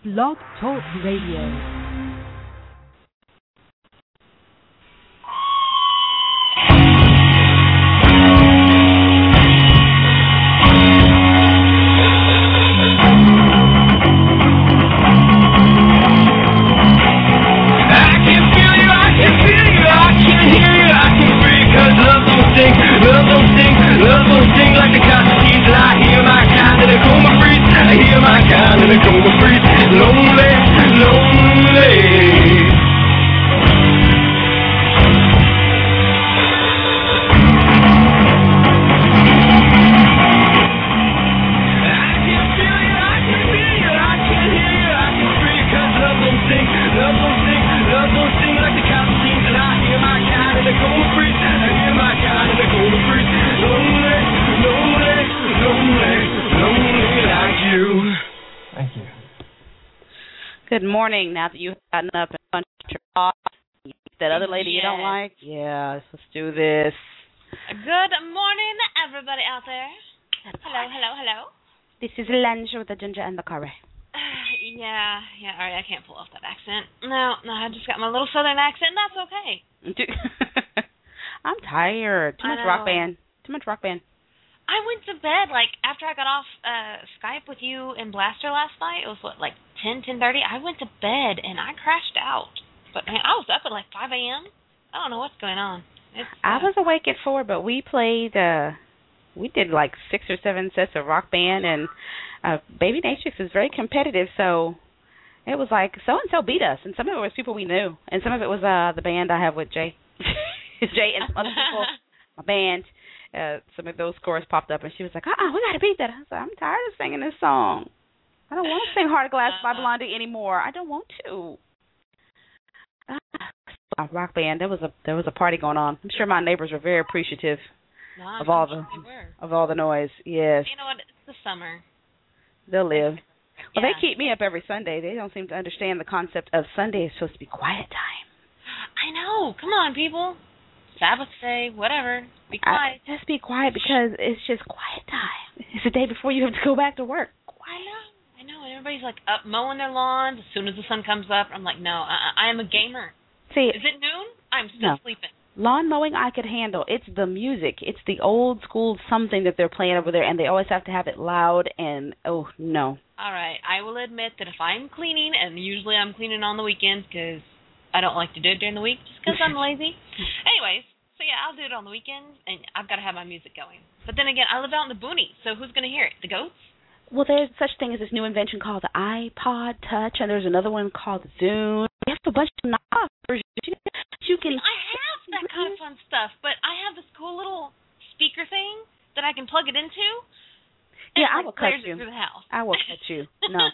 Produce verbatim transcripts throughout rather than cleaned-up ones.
Blog Talk Radio. Good morning. Now that you've gotten up and punched your off, that other lady yes. you don't like, yes, let's do this. Good morning, everybody out there. Hello, hello, hello. This is lunch with the ginger and the curry. Uh, yeah, yeah, all right, I can't pull off that accent. No, no, I just got my little southern accent, and that's okay. I'm tired. Too much rock band. Too much rock band. I went to bed, like, after I got off uh, Skype with you and Blaster last night. It was, what, like ten, ten thirty? I went to bed, and I crashed out. But, man, I was up at, like, five a.m. I don't know what's going on. It's, uh, I was awake at four, but we played, uh, we did, like, six or seven sets of rock band, and uh, Baby Natrix is very competitive, so it was like so-and-so beat us, and some of it was people we knew, and some of it was uh, the band I have with Jay. Jay and some other people, my band. Uh, some of those scores popped up, and she was like, uh-uh, we got to beat that. I was like, I'm tired of singing this song. I don't want to sing Heart of Glass by Blondie anymore. I don't want to. Uh, rock band. There was a there was a party going on. I'm sure my neighbors were very appreciative no, of all the of all the noise. Yes. You know what? It's the summer. They'll live. Well, yeah. They keep me up every Sunday. They don't seem to understand the concept of Sunday is supposed to be quiet time. I know. Come on, people. Sabbath day, whatever. Be quiet. I, just be quiet because it's just quiet time. It's the day before you have to go back to work. I know. I know. And everybody's like up mowing their lawns as soon as the sun comes up. I'm like, no, I, I am a gamer. See, is it noon? I'm still no. sleeping. Lawn mowing I could handle. It's the music. It's the old school something that they're playing over there, and they always have to have it loud, and, oh, no. All right. I will admit that if I'm cleaning, and usually I'm cleaning on the weekends because I don't like to do it during the week just because I'm lazy. Anyways, so yeah, I'll do it on the weekends, and I've got to have my music going. But then again, I live out in the boonies, so who's going to hear it? The goats? Well, there's such thing as this new invention called the iPod Touch, and there's another one called Zune. We have a bunch of knobs. You can. I have that kind of fun stuff, but I have this cool little speaker thing that I can plug it into. Yeah, I like, will cut you. Through the house. I will cut you. No.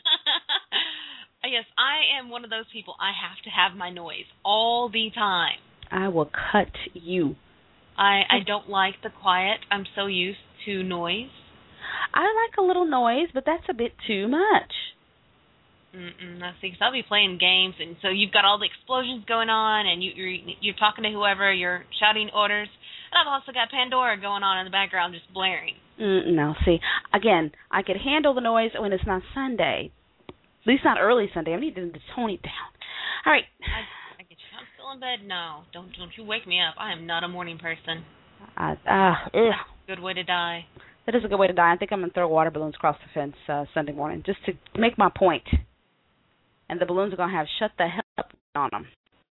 Yes, I am one of those people. I have to have my noise all the time. I will cut you. I, I don't like the quiet. I'm so used to noise. I like a little noise, but that's a bit too much. Mm-mm, I see, because I'll be playing games, and so you've got all the explosions going on, and you, you're, you're talking to whoever, you're shouting orders, and I've also got Pandora going on in the background just blaring. Mm, no, see, again, I could handle the noise when it's not Sunday. At least not early Sunday. I need to tone it down. All right. I, I get you. I'm still in bed. No, don't don't you wake me up. I am not a morning person. Uh, uh, ugh. Good way to die. That is a good way to die. I think I'm going to throw water balloons across the fence uh, Sunday morning just to make my point. And the balloons are going to have shut the hell up on them.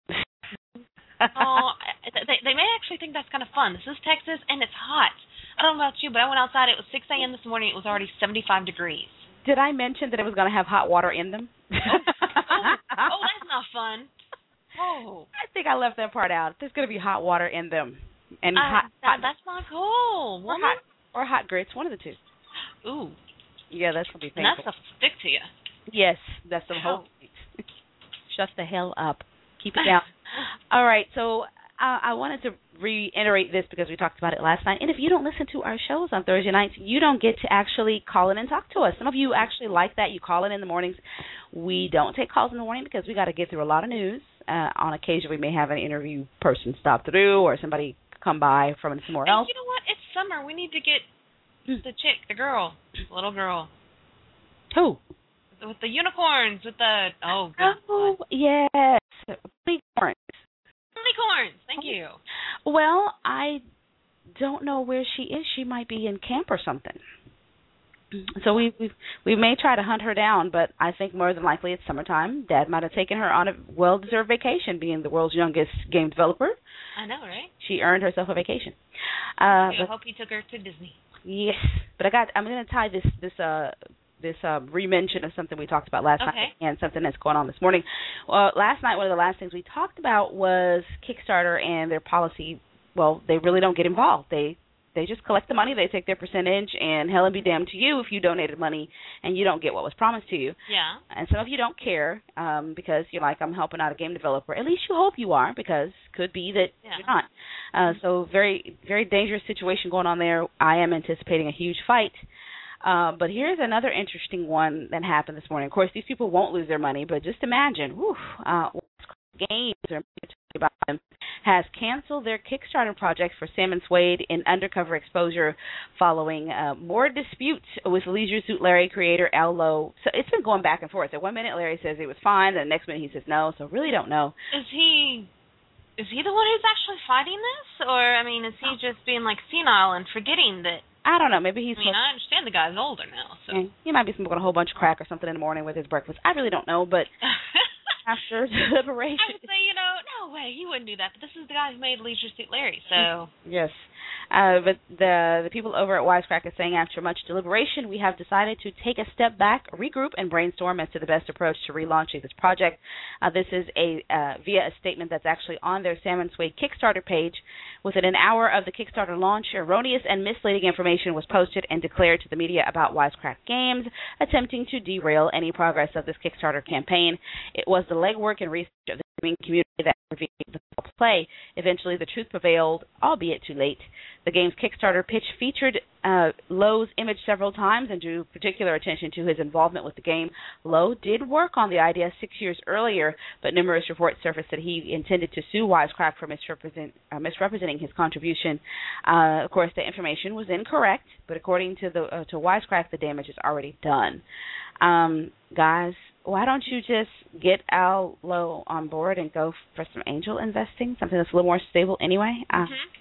Oh, they, they may actually think that's kind of fun. This is Texas, and it's hot. I don't know about you, but I went outside. It was six a.m. this morning. It was already seventy-five degrees. Did I mention that it was going to have hot water in them? oh, oh, oh, that's not fun. Oh. I think I left that part out. There's going to be hot water in them. And uh, hot, that, hot, that's not cool. Or hot, or hot grits, one of the two. Ooh. Yeah, that's going to be painful. And that stuff will stick to you. Yes, that's the whole thing. Shut the hell up. Keep it down. All right, so uh, I wanted to reiterate this because we talked about it last night. And if you don't listen to our shows on Thursday nights, you don't get to actually call in and talk to us. Some of you actually like that. You call in in the mornings. We don't take calls in the morning because we got to get through a lot of news. Uh, on occasion, we may have an interview person stop through or somebody come by from somewhere and else. You know what? It's summer. We need to get the chick, the girl, the little girl. Who? with the unicorns, with the oh, good Oh, God. yes. Unicorns. Unicorns. Thank you. Well, I don't know where she is. She might be in camp or something. So we we we may try to hunt her down, but I think more than likely it's summertime. Dad might have taken her on a well-deserved vacation, being the world's youngest game developer. I know, right? She earned herself a vacation. Uh, I but, hope you took her to Disney. yes, but I got. I'm going to tie this this uh this uh, re-mention of something we talked about last Okay. night and something that's going on this morning. Well, last night one of the last things we talked about was Kickstarter and their policy. Well, they really don't get involved. They They just collect the money, they take their percentage, and hell and be damned to you if you donated money and you don't get what was promised to you. Yeah. And some of you don't care um, because you're like, I'm helping out a game developer. At least you hope you are, because could be that Yeah. you're not. Uh, so very, very dangerous situation going on there. I am anticipating a huge fight. Uh, but here's another interesting one that happened this morning. Of course, these people won't lose their money, but just imagine, whew, uh, games are about them, has canceled their Kickstarter project for Sam and Suede in undercover exposure following uh, more disputes with Leisure Suit Larry creator Al Lowe. So it's been going back and forth. At one minute, Larry says it was fine, and the next minute he says no, so really don't know. Is he is he the one who's actually fighting this? Or, I mean, is he just being, like, senile and forgetting that... I don't know. Maybe he's... I mean, I understand the guy's older now, so... Yeah, he might be smoking a whole bunch of crack or something in the morning with his breakfast. I really don't know, but... After deliberation. I would say, you know, no way, he wouldn't do that. But this is the guy who made Leisure Suit Larry, so... Yes. Uh, but the the people over at Wisecrack are saying, after much deliberation, we have decided to take a step back, regroup, and brainstorm as to the best approach to relaunching this project. Uh, this is a uh, via a statement that's actually on their Sam and Suede Kickstarter page. Within an hour of the Kickstarter launch, erroneous and misleading information was posted and declared to the media about Wisecrack Games, attempting to derail any progress of this Kickstarter campaign. It was the legwork and research of the gaming community that revealed the foul play. Eventually, the truth prevailed, albeit too late. The game's Kickstarter pitch featured uh, Lowe's image several times and drew particular attention to his involvement with the game. Lowe did work on the idea six years earlier, but numerous reports surfaced that he intended to sue Wisecrack for misrepresent, uh, misrepresenting his contribution. Uh, of course, the information was incorrect, but according to the uh, to Wisecrack, the damage is already done. Um, guys, why don't you just get Al Lowe on board and go for some angel investing, something that's a little more stable anyway? Uh, mm-hmm.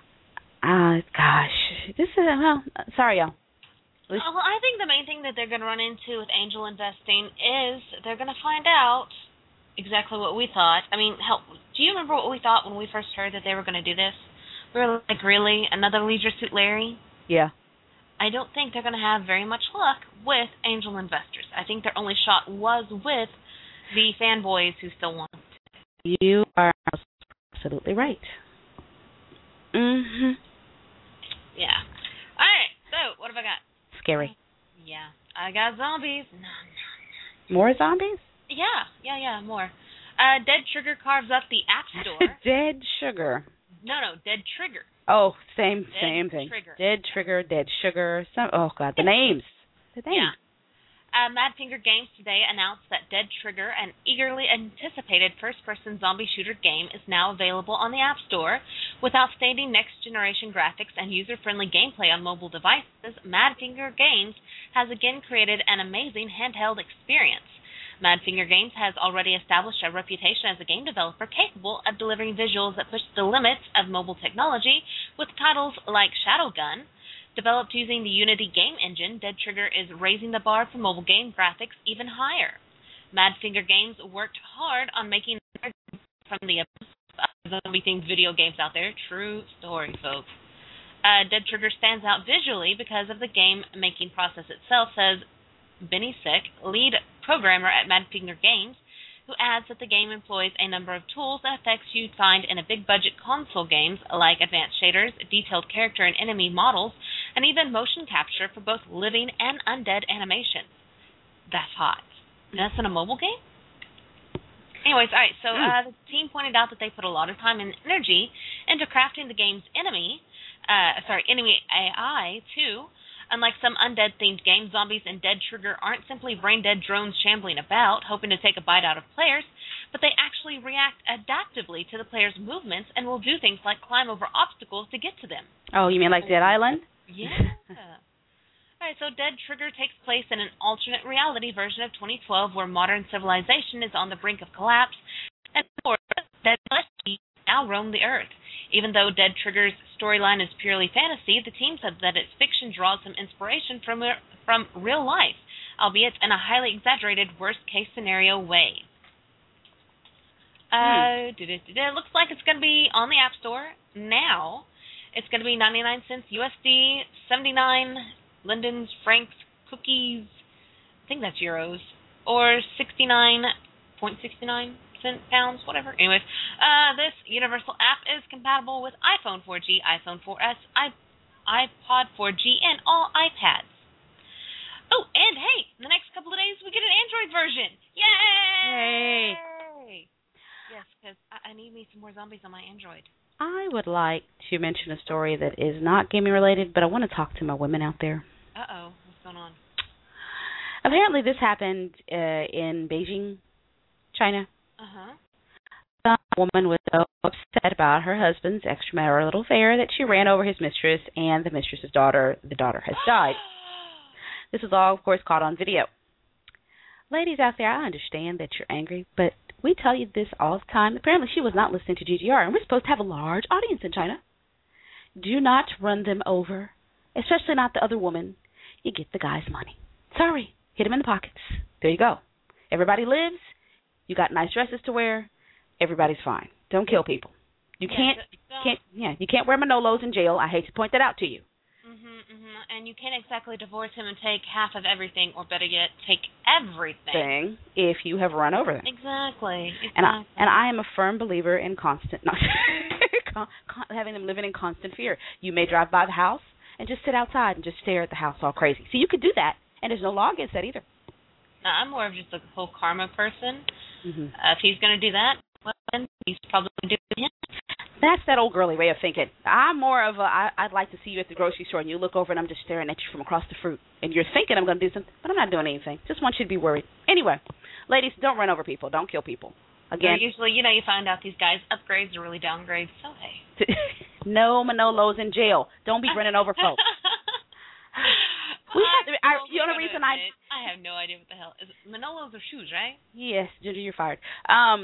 Uh, gosh, this is, well, sorry, y'all. Well, I think the main thing that they're going to run into with angel investing is they're going to find out exactly what we thought. I mean, hell, do you remember what we thought when we first heard that they were going to do this? We were like, really? Another Leisure Suit Larry? Yeah. I don't think they're going to have very much luck with angel investors. I think their only shot was with the fanboys who still want it. You are absolutely right. Mm-hmm. Yeah. All right, so what have I got? Scary. Yeah. I got zombies. No, no, no. More zombies? Yeah, yeah, yeah, more. Uh, Dead Trigger carves up the App Store. Dead Sugar. No, no, Dead Trigger. Oh, same, Dead same thing. Trigger. Dead Trigger, Dead Sugar. Some. Oh, God, the names. The names. Yeah. Uh, Madfinger Games today announced that Dead Trigger, an eagerly anticipated first-person zombie shooter game, is now available on the App Store. With outstanding next-generation graphics and user-friendly gameplay on mobile devices, Madfinger Games has again created an amazing handheld experience. Madfinger Games has already established a reputation as a game developer capable of delivering visuals that push the limits of mobile technology with titles like Shadowgun. Developed using the Unity game engine, Dead Trigger is raising the bar for mobile game graphics even higher. Madfinger Games worked hard on making from the zombie-themed video games out there. True story, folks. Uh, Dead Trigger stands out visually because of the game-making process itself, says Benny Sick, lead programmer at Madfinger Games, who adds that the game employs a number of tools and effects you'd find in a big-budget console games like advanced shaders, detailed character and enemy models, and even motion capture for both living and undead animations. That's hot. And that's in a mobile game? Anyways, all right, so uh, the team pointed out that they put a lot of time and energy into crafting the game's enemy, uh, sorry, enemy A I, too. Unlike some undead-themed games, zombies in Dead Trigger aren't simply brain-dead drones shambling about, hoping to take a bite out of players, but they actually react adaptively to the player's movements and will do things like climb over obstacles to get to them. Oh, you mean like Dead Island? Yeah. All right, so Dead Trigger takes place in an alternate reality version of twenty twelve where modern civilization is on the brink of collapse, and Dead Celestia now roam the Earth. Even though Dead Trigger's storyline is purely fantasy, the team said that its fiction draws some inspiration from from real life, albeit in a highly exaggerated worst-case scenario way. Uh, hmm. It looks like it's going to be on the App Store now. It's going to be ninety-nine cents U S D, seventy-nine Linden's, Frank's, cookies, I think that's euros, or sixty-nine point six nine cent pounds, whatever. Anyways, uh, this universal app is compatible with iPhone four G, iPhone four S, I, iPod four G, and all iPads. Oh, and hey, in the next couple of days we get an Android version. Yay! Yay! Yes, because I, I need me some more zombies on my Android. I would like to mention a story that is not gaming related, but I want to talk to my women out there. Uh-oh, what's going on? Apparently this happened uh, in Beijing, China. Uh-huh. A woman was so upset about her husband's extramarital affair that she ran over his mistress and the mistress's daughter. The daughter has died. This was all, of course, caught on video. Ladies out there, I understand that you're angry, but we tell you this all the time. Apparently she was not listening to G G R, and we're supposed to have a large audience in China. Do not run them over, especially not the other woman. You get the guy's money. Sorry, hit him in the pockets. There you go. Everybody lives. You got nice dresses to wear. Everybody's fine. Don't kill people. You yeah, can't, can't, yeah, you can't wear Manolos in jail. I hate to point that out to you. Mm-hmm, mm-hmm. And you can't exactly divorce him and take half of everything, or better yet, take everything. Thing if you have run over them. Exactly. exactly. And I and I am a firm believer in constant, not con, con, having them living in constant fear. You may drive by the house and just sit outside and just stare at the house all crazy. So you could do that, and there's no law against that either. Now, I'm more of just a whole karma person. Mm-hmm. Uh, if he's going to do that, well, then he's probably doing it. That's that old girly way of thinking. I'm more of a, I, I'd like to see you at the grocery store, and you look over, and I'm just staring at you from across the fruit. And you're thinking I'm going to do something, but I'm not doing anything. Just want you to be worried. Anyway, ladies, don't run over people. Don't kill people. Again, so usually, you know, you find out these guys' upgrades are really downgrades, so hey. No Manolos in jail. Don't be running over folks. We have to, I, the only reason I I have no idea what the hell is it. Manolos are shoes, right? Yes, Ginger, you're fired. Um,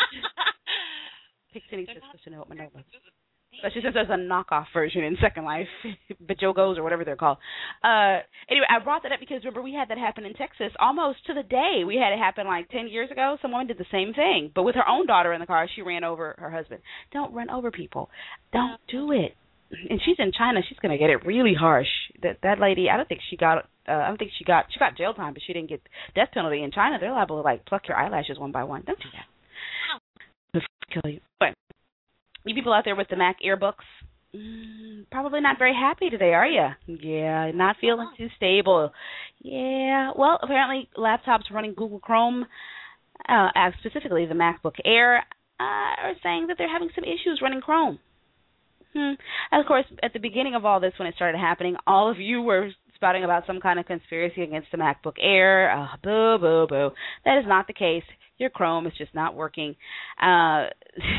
Pixie needs to know what Manolos. Especially since there's a knockoff version in Second Life, Bajogos or whatever they're called. Uh, anyway, I brought that up because remember we had that happen in Texas almost to the day. We had it happen like ten years ago. Some woman did the same thing, but with her own daughter in the car, she ran over her husband. Don't run over people. Don't do it. And she's in China. She's going to get it really harsh. That that lady, I don't think she got. Uh, I don't think she got. She got jail time, but she didn't get death penalty. In China, they're liable to like pluck your eyelashes one by one. Don't do that. Kill you. But you people out there with the Mac Airbooks, mm, probably not very happy today, are you? Yeah, not feeling too stable. Yeah. Well, apparently laptops running Google Chrome, uh, specifically the MacBook Air, uh, are saying that they're having some issues running Chrome. Hmm. And, of course, at the beginning of all this, when it started happening, all of you were spouting about some kind of conspiracy against the MacBook Air. Uh, boo, boo, boo. That is not the case. Your Chrome is just not working. Uh,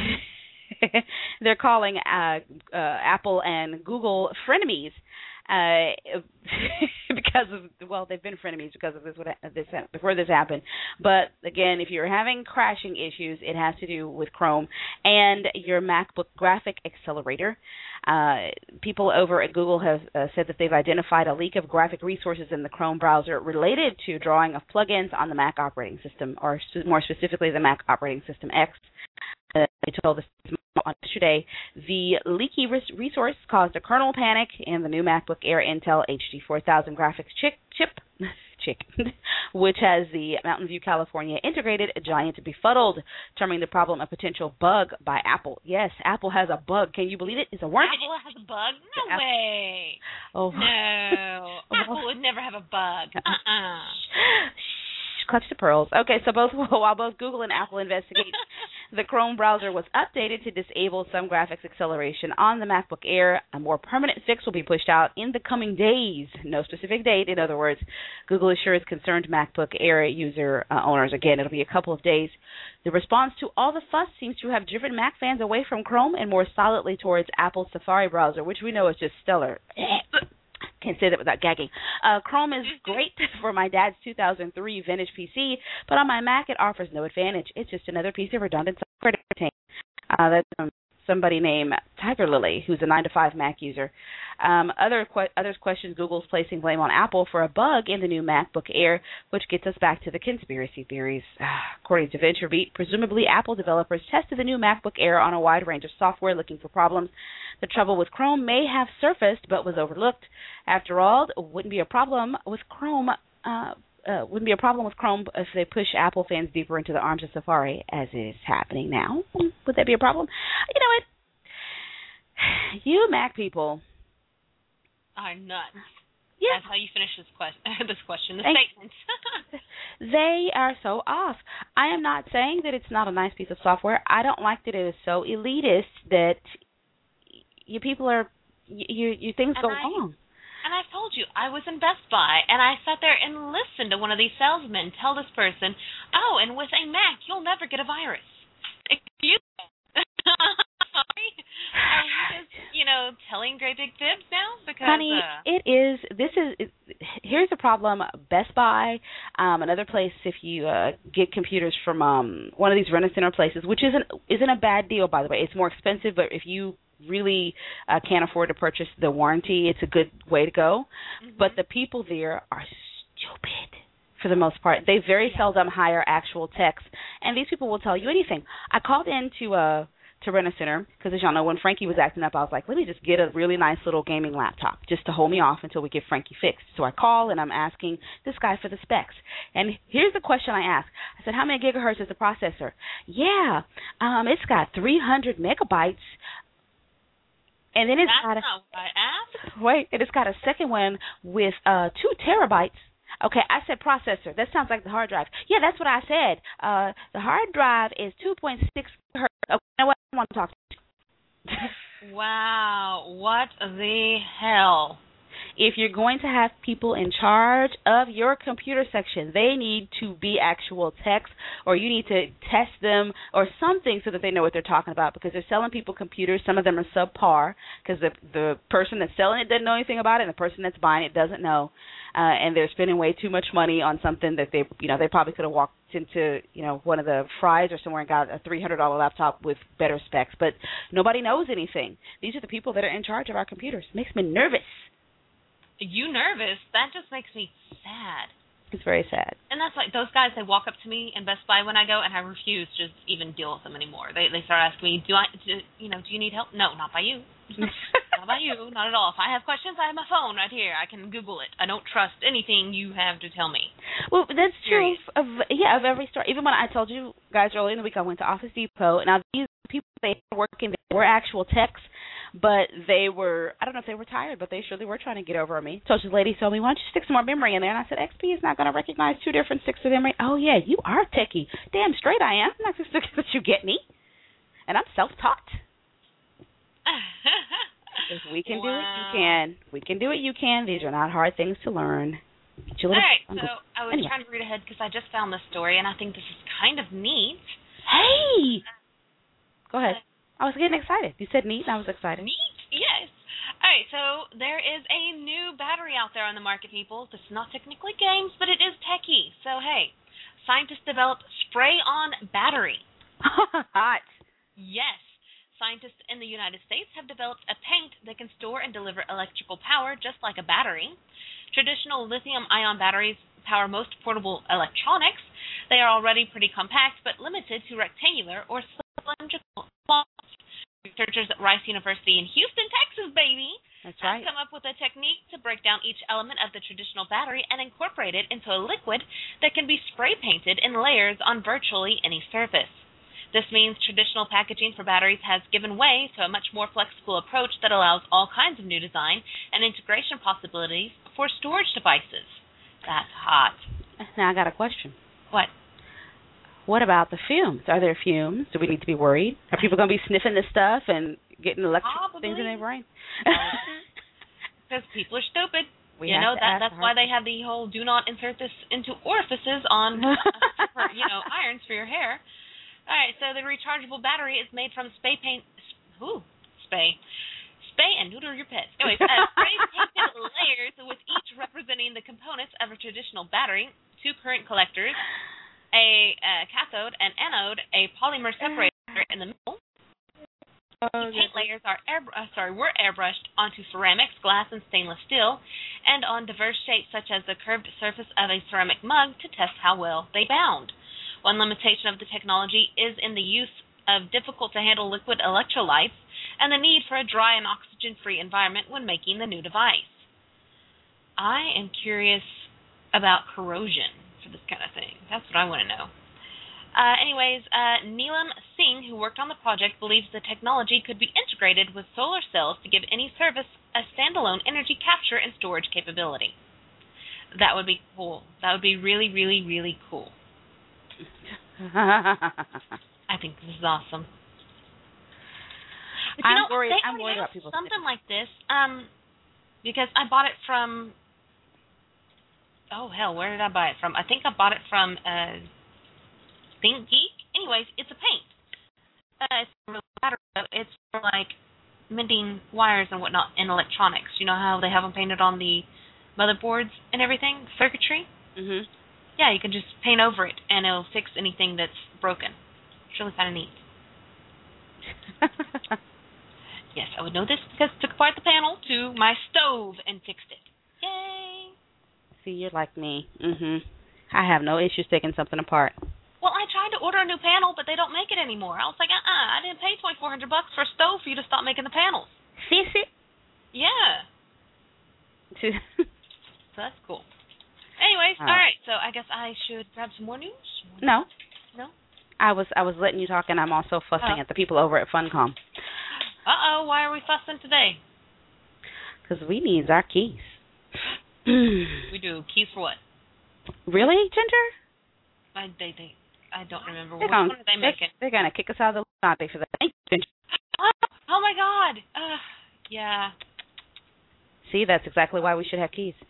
they're calling uh, uh, Apple and Google frenemies uh, because of, well, they've been frenemies because of this, this before this happened. But, again, if you're having crashing issues, it has to do with Chrome and your MacBook graphic accelerator. Uh, people over at Google have uh, said that they've identified a leak of graphic resources in the Chrome browser related to drawing of plugins on the Mac operating system, or more specifically the Mac operating system X. Uh, they told us yesterday the leaky res- resource caused a kernel panic in the new MacBook Air Intel H D four thousand graphics chip, chip chick, which has the Mountain View, California integrated giant befuddled, terming the problem a potential bug by Apple. Yes, Apple has a bug. Can you believe it? It's a worm. Apple has a bug? No Apple. way. Oh. No. Apple would never have a bug. Uh-uh. Clutch the pearls. Okay, so both while both Google and Apple investigate, the Chrome browser was updated to disable some graphics acceleration on the MacBook Air. A more permanent fix will be pushed out in the coming days. No specific date. In other words, Google assures concerned MacBook Air user uh, owners, again, it'll be a couple of days. The response to all the fuss seems to have driven Mac fans away from Chrome and more solidly towards Apple's Safari browser, which we know is just stellar. Can't say that without gagging. Uh, Chrome is great for my dad's two thousand three vintage P C, but on my Mac it offers no advantage. It's just another piece of redundant software to retain. Uh, that's um, somebody named Tiger Lily, who's a nine to five Mac user. Um, other que- others question Google's placing blame on Apple for a bug in the new MacBook Air, which gets us back to the conspiracy theories. According to VentureBeat, presumably Apple developers tested the new MacBook Air on a wide range of software looking for problems. The trouble with Chrome may have surfaced but was overlooked. After all, it wouldn't be a problem with Chrome. Uh, uh, wouldn't be a problem with Chrome if they push Apple fans deeper into the arms of Safari, as is happening now. Would that be a problem? You know what? You Mac people are nuts. Yeah. That's how you finish this question. this question, the Thank statement. They are so off. I am not saying that it's not a nice piece of software. I don't like that it is so elitist that you people are you you things and go I, wrong. And I've told you, I was in Best Buy, and I sat there and listened to one of these salesmen tell this person, oh, and with a Mac, you'll never get a virus. Excuse me. Sorry. Are you just, you know, telling great big fibs now? Because, Honey, uh, it is, this is, it, here's the problem. Best Buy, um, another place if you uh, get computers from um, one of these Rent-A-Center places, which isn't, isn't a bad deal, by the way. It's more expensive, but if you really uh, can't afford to purchase the warranty, it's a good way to go. mm-hmm. But the people there are stupid for the most part. They very yeah. seldom hire actual techs, and these people will tell you anything. I called in to uh, to Rent-A-Center because, as y'all know, when Frankie was acting up, I was like, let me just get a really nice little gaming laptop just to hold me off until we get Frankie fixed. So I call, and I'm asking this guy for the specs. And here's the question I asked. I said, how many gigahertz is the processor? Yeah, um, it's got three hundred megabytes. And then it's That's got a, not what I asked. Wait, and it's got a second one with uh, two terabytes. Okay, I said processor. That sounds like the hard drive. Yeah, that's what I said. Uh, the hard drive is two point six hertz. Okay, you know what? I want to talk to you. Wow, what the hell? If you're going to have people in charge of your computer section, they need to be actual techs, or you need to test them or something so that they know what they're talking about, because they're selling people computers. Some of them are subpar because the the person that's selling it doesn't know anything about it, and the person that's buying it doesn't know, uh, and they're spending way too much money on something that they, you know, they probably could have walked into, you know, one of the Fry's or somewhere and got a three hundred dollars laptop with better specs, but nobody knows anything. These are the people that are in charge of our computers. It makes me nervous. You nervous? That just makes me sad. It's very sad. And that's like those guys. They walk up to me in Best Buy when I go, and I refuse to even deal with them anymore. They they start asking me, "Do I, do, you know, do you need help?" No, not by you. Not by you. Not at all. If I have questions, I have my phone right here. I can Google it. I don't trust anything you have to tell me. Well, that's true of yeah of every store. Even when I told you guys earlier in the week, I went to Office Depot. Now these people they were working, they were actual techs. But they were, I don't know if they were tired, but they surely were trying to get over on me. So this lady told me, why don't you stick some more memory in there? And I said, X P is not going to recognize two different sticks of memory. Oh, yeah, you are techie. Damn straight I am. I'm not just looking at you get me. And I'm self-taught. If we can wow. do it, you can. We can do it, you can. These are not hard things to learn. All right, so I was anyway. trying to read ahead because I just found this story, and I think this is kind of neat. Hey! Go ahead. I was getting excited. You said neat, and I was excited. Neat? Yes. All right, so there is a new battery out there on the market, people. This is not technically games, but it is techie. So, hey, scientists developed spray-on battery. Hot. Yes. Scientists in the United States have developed a paint that can store and deliver electrical power just like a battery. Traditional lithium-ion batteries power most portable electronics. They are already pretty compact, but limited to rectangular or cylindrical forms. Researchers at Rice University in Houston, Texas, baby, That's right. have come up with a technique to break down each element of the traditional battery and incorporate it into a liquid that can be spray painted in layers on virtually any surface. This means traditional packaging for batteries has given way to a much more flexible approach that allows all kinds of new design and integration possibilities for storage devices. That's hot. Now I got a question. What? What about the fumes? Are there fumes? Do we need to be worried? Are people going to be sniffing this stuff and getting electric Probably. things in their brain? Because people are stupid. We you know, that that's why question. they have the whole do not insert this into orifices on, for, you know, irons for your hair. All right, so the rechargeable battery is made from spray paint, ooh, spray, spay and neuter your pets. Anyways, uh, spray-painted layers with each representing the components of a traditional battery, two current collectors, a uh, cathode and anode, a polymer separator in the middle. The paint layers are air, uh, sorry, were airbrushed onto ceramics, glass, and stainless steel, and on diverse shapes such as the curved surface of a ceramic mug to test how well they bound. One limitation of the technology is in the use of difficult-to-handle liquid electrolytes and the need for a dry and oxygen-free environment when making the new device. I am curious about corrosion for this kind of thing. That's what I want to know. Uh, anyways, uh, Neelam Singh, who worked on the project, believes the technology could be integrated with solar cells to give any service a standalone energy capture and storage capability. That would be cool. That would be really, really, really cool. I think this is awesome. But, you I'm know, worried. they I'm worried about people. Something like this, um, because I bought it from. Oh hell, where did I buy it from? I think I bought it from. Uh, Think Geek? Anyways, it's a paint. Uh, it's really matter. It's for like mending wires and whatnot in electronics. You know how they have them painted on the motherboards and everything, circuitry. Mhm. Yeah, you can just paint over it and it'll fix anything that's broken. It's really kind of neat. Yes, I would know this because I took apart the panel to my stove and fixed it. Yay! See, you're like me. Mhm. I have no issues taking something apart. Well, I tried to order a new panel, but they don't make it anymore. I was like, uh-uh, I didn't pay twenty-four hundred bucks for a stove for you to stop making the panels. Fix it. Yeah. So that's cool. Anyways, Oh. all right. So I guess I should grab some more news. No. No. I was I was letting you talk, and I'm also fussing Oh. at the people over at Funcom. Uh-oh, why are we fussing today? Because we need our keys. We do. Keys for what? Really, Ginger? I, they, they, I don't remember. They're Which gonna, one are they making? They're going to kick us out of the lobby for that. Thank you, Ginger. Oh, oh, my God. Uh, yeah. See, that's exactly why we should have keys.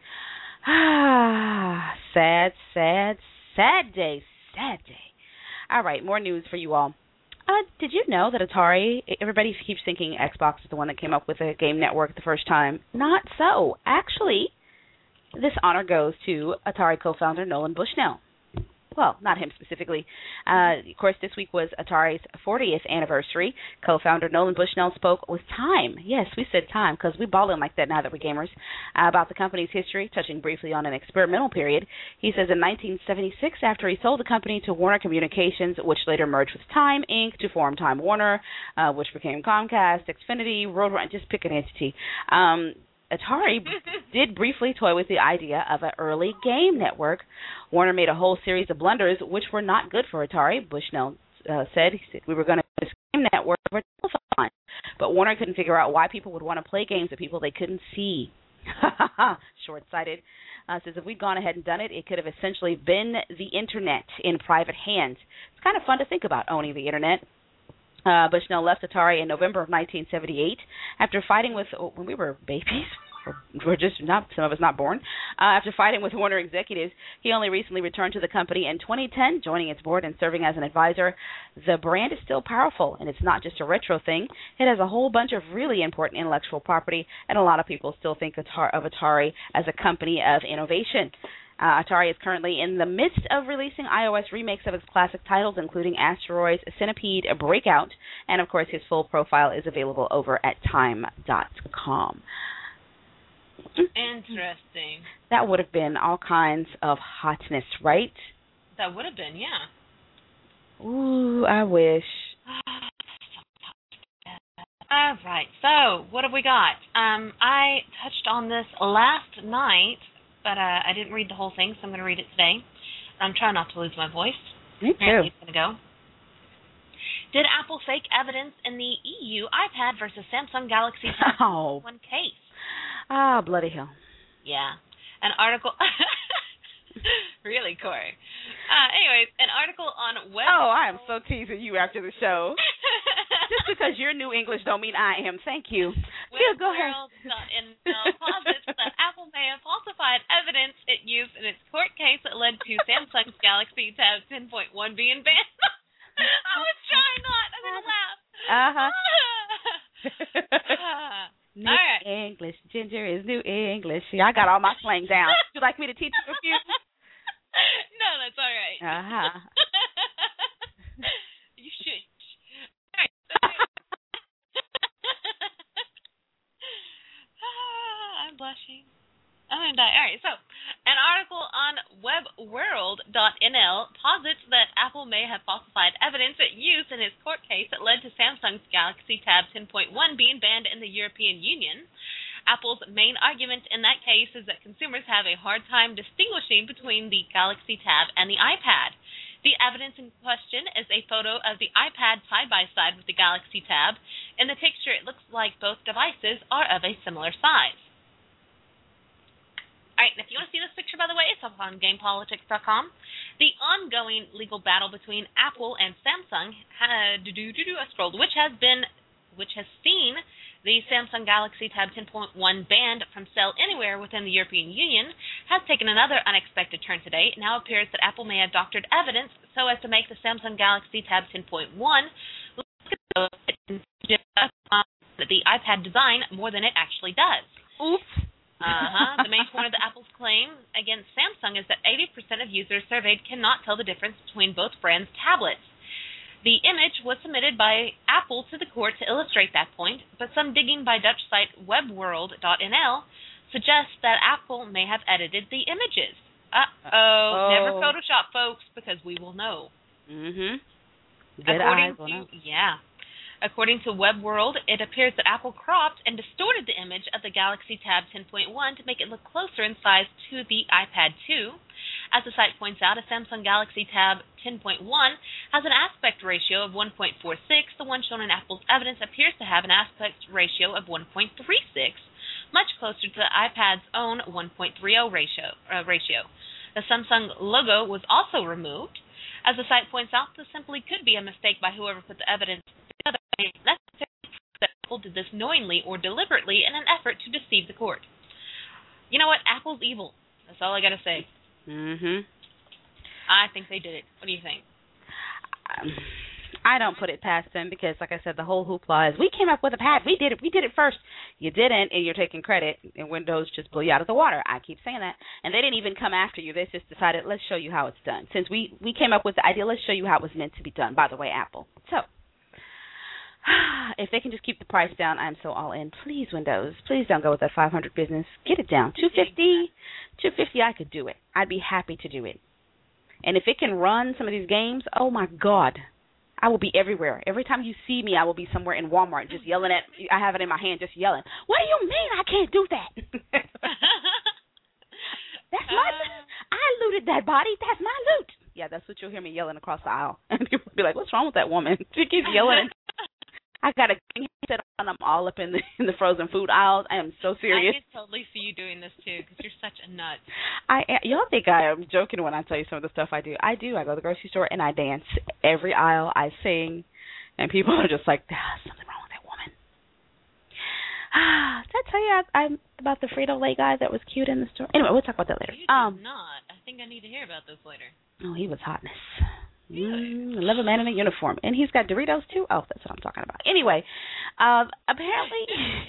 Ah, sad, sad, sad day, sad day. All right, more news for you all. Uh, did you know that Atari, everybody keeps thinking Xbox is the one that came up with a game network the first time. Not so. Actually, this honor goes to Atari co-founder Nolan Bushnell. Well, not him specifically. Uh, of course, this week was Atari's fortieth anniversary. Co-founder Nolan Bushnell spoke with Time. Yes, we said Time because we ballin' like that now that we're gamers. Uh, about the company's history, touching briefly on an experimental period. He says in nineteen seventy-six, after he sold the company to Warner Communications, which later merged with Time Incorporated to form Time Warner, uh, which became Comcast, Xfinity, Roadrunner, just pick an entity. Um, Atari did briefly toy with the idea of an early game network. Warner made a whole series of blunders which were not good for Atari. Bushnell uh, said, he said we were going to do this game network for telephone, but Warner couldn't figure out why people would want to play games with people they couldn't see. Short-sighted. Uh, says if we'd gone ahead and done it, it could have essentially been the Internet in private hands. It's kind of fun to think about owning the Internet. Uh, Bushnell left Atari in November of nineteen seventy-eight after fighting with, oh, when we were babies, we're just not, some of us not born, uh, after fighting with Warner executives. He only recently returned to the company in twenty ten, joining its board and serving as an advisor. The brand is still powerful, and it's not just a retro thing. It has a whole bunch of really important intellectual property, and a lot of people still think of Atari as a company of innovation. Uh, Atari is currently in the midst of releasing iOS remakes of its classic titles, including Asteroids, Centipede, Breakout, and, of course, his full profile is available over at time dot com. Interesting. That would have been all kinds of hotness, right? That would have been, yeah. Ooh, I wish. All right, so what have we got? Um, I touched on this last night, but uh, I didn't read the whole thing, so I'm going to read it today. I'm trying not to lose my voice. Me too. Apparently it's going to go. Did Apple fake evidence in the E U iPad versus Samsung Galaxy Tab Oh. one case? Ah, bloody hell. Yeah. An article... Really, Corey. Uh, anyways, an article on web... Oh, I am so teasing you after the show. Just because you're New English don't mean I am. Thank you. Yeah, go ahead. Webworld.info posits that Apple may have falsified evidence it used in its court case that led to Samsung's Galaxy Tab ten point one being banned. I was trying not. I'm going to laugh. Uh-huh. New All right. English. Ginger is New English. Yeah, I got all my slang down. Would you like me to teach you a few? No, that's all right. Uh-huh. You should. All right. Ah, I'm blushing. I'm going to die. All right, so an article on web world dot n l posits that Apple may have falsified evidence at use in its court case that led to Samsung's Galaxy Tab ten point one being banned in the European Union. Apple's main argument in that case is that consumers have a hard time distinguishing between the Galaxy Tab and the iPad. The evidence in question is a photo of the iPad side by side with the Galaxy Tab. In the picture, it looks like both devices are of a similar size. All right, and if you want to see this picture, by the way, it's up on game politics dot com. The ongoing legal battle between Apple and Samsung, uh, do do do do, I scrolled, which has been, which has seen the Samsung Galaxy Tab ten point one banned from sale anywhere within the European Union, has taken another unexpected turn today. It now appears that Apple may have doctored evidence so as to make the Samsung Galaxy Tab ten point one look as though the iPad design more than it actually does. Oops. Uh-huh. The main point of the Apple's claim against Samsung is that eighty percent of users surveyed cannot tell the difference between both brands' tablets. The image was submitted by Apple to the court to illustrate that point, but some digging by Dutch site web world dot n l suggests that Apple may have edited the images. Uh-oh. Oh. Never Photoshop, folks, because we will know. Mm-hmm. Good According eyes will to, know. yeah. According to WebWorld, it appears that Apple cropped and distorted the image of the Galaxy Tab ten point one to make it look closer in size to the iPad two. As the site points out, a Samsung Galaxy Tab ten point one has an aspect ratio of one point four six. The one shown in Apple's evidence appears to have an aspect ratio of one point three six, much closer to the iPad's own one point three zero ratio. Uh, ratio. The Samsung logo was also removed. As the site points out, this simply could be a mistake by whoever put the evidence together. Necessarily that Apple did this knowingly or deliberately in an effort to deceive the court. You know what? Apple's evil. That's all I got to say. Mm-hmm. I think they did it. What do you think? Um, I don't put it past them because, like I said, the whole hoopla is we came up with a pad. We did it. We did it first. You didn't, and you're taking credit, and Windows just blew you out of the water. I keep saying that. And they didn't even come after you. They just decided, let's show you how it's done. Since we, we came up with the idea, let's show you how it was meant to be done, by the way, Apple. So if they can just keep the price down, I'm so all in. Please, Windows, please don't go with that five hundred business. Get it down. two fifty, two fifty, I could do it. I'd be happy to do it. And if it can run some of these games, oh, my God, I will be everywhere. Every time you see me, I will be somewhere in Walmart just yelling at, I have it in my hand just yelling, what do you mean I can't do that? That's my, I looted that body. That's my loot. Yeah, that's what you'll hear me yelling across the aisle. And people will be like, what's wrong with that woman? She keeps yelling. I got a set on. I'm all up in the in the frozen food aisles. I am so serious. I can totally see you doing this too, because you're such a nut. I y'all think I am joking when I tell you some of the stuff I do. I do. I go to the grocery store and I dance every aisle. I sing, and people are just like, "There's something wrong with that woman." Did I tell you I, I'm about the Frito-Lay guy that was cute in the store? Anyway, we'll talk about that later. You um, did not. I think I need to hear about this later. Oh, he was hotness. Mm, I love a man in a uniform. And he's got Doritos, too? Oh, that's what I'm talking about. Anyway, uh, apparently,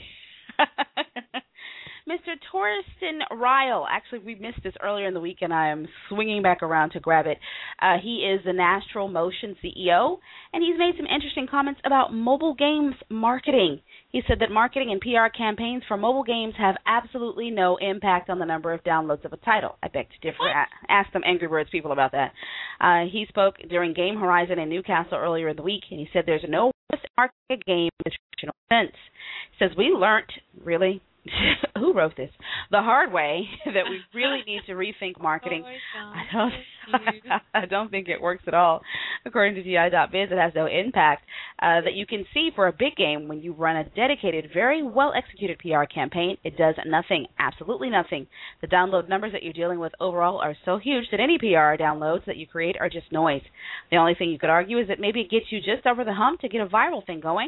Mister Torsten Ryle, actually, we missed this earlier in the week, and I am swinging back around to grab it. Uh, he is the Natural Motion C E O, and he's made some interesting comments about mobile games marketing. He said that marketing and P R campaigns for mobile games have absolutely no impact on the number of downloads of a title. I beg to differ. Ask some Angry Birds people about that. Uh, he spoke during Game Horizon in Newcastle earlier in the week, and he said there's no market a game in the traditional sense. He says, we learned, really, who wrote this? The hard way that we really need to rethink marketing. Oh, I don't I don't think it works at all. According to G I dot biz, it has no impact uh, that you can see for a big game when you run a dedicated, very well-executed P R campaign. It does nothing, absolutely nothing. The download numbers that you're dealing with overall are so huge that any P R downloads that you create are just noise. The only thing you could argue is that maybe it gets you just over the hump to get a viral thing going.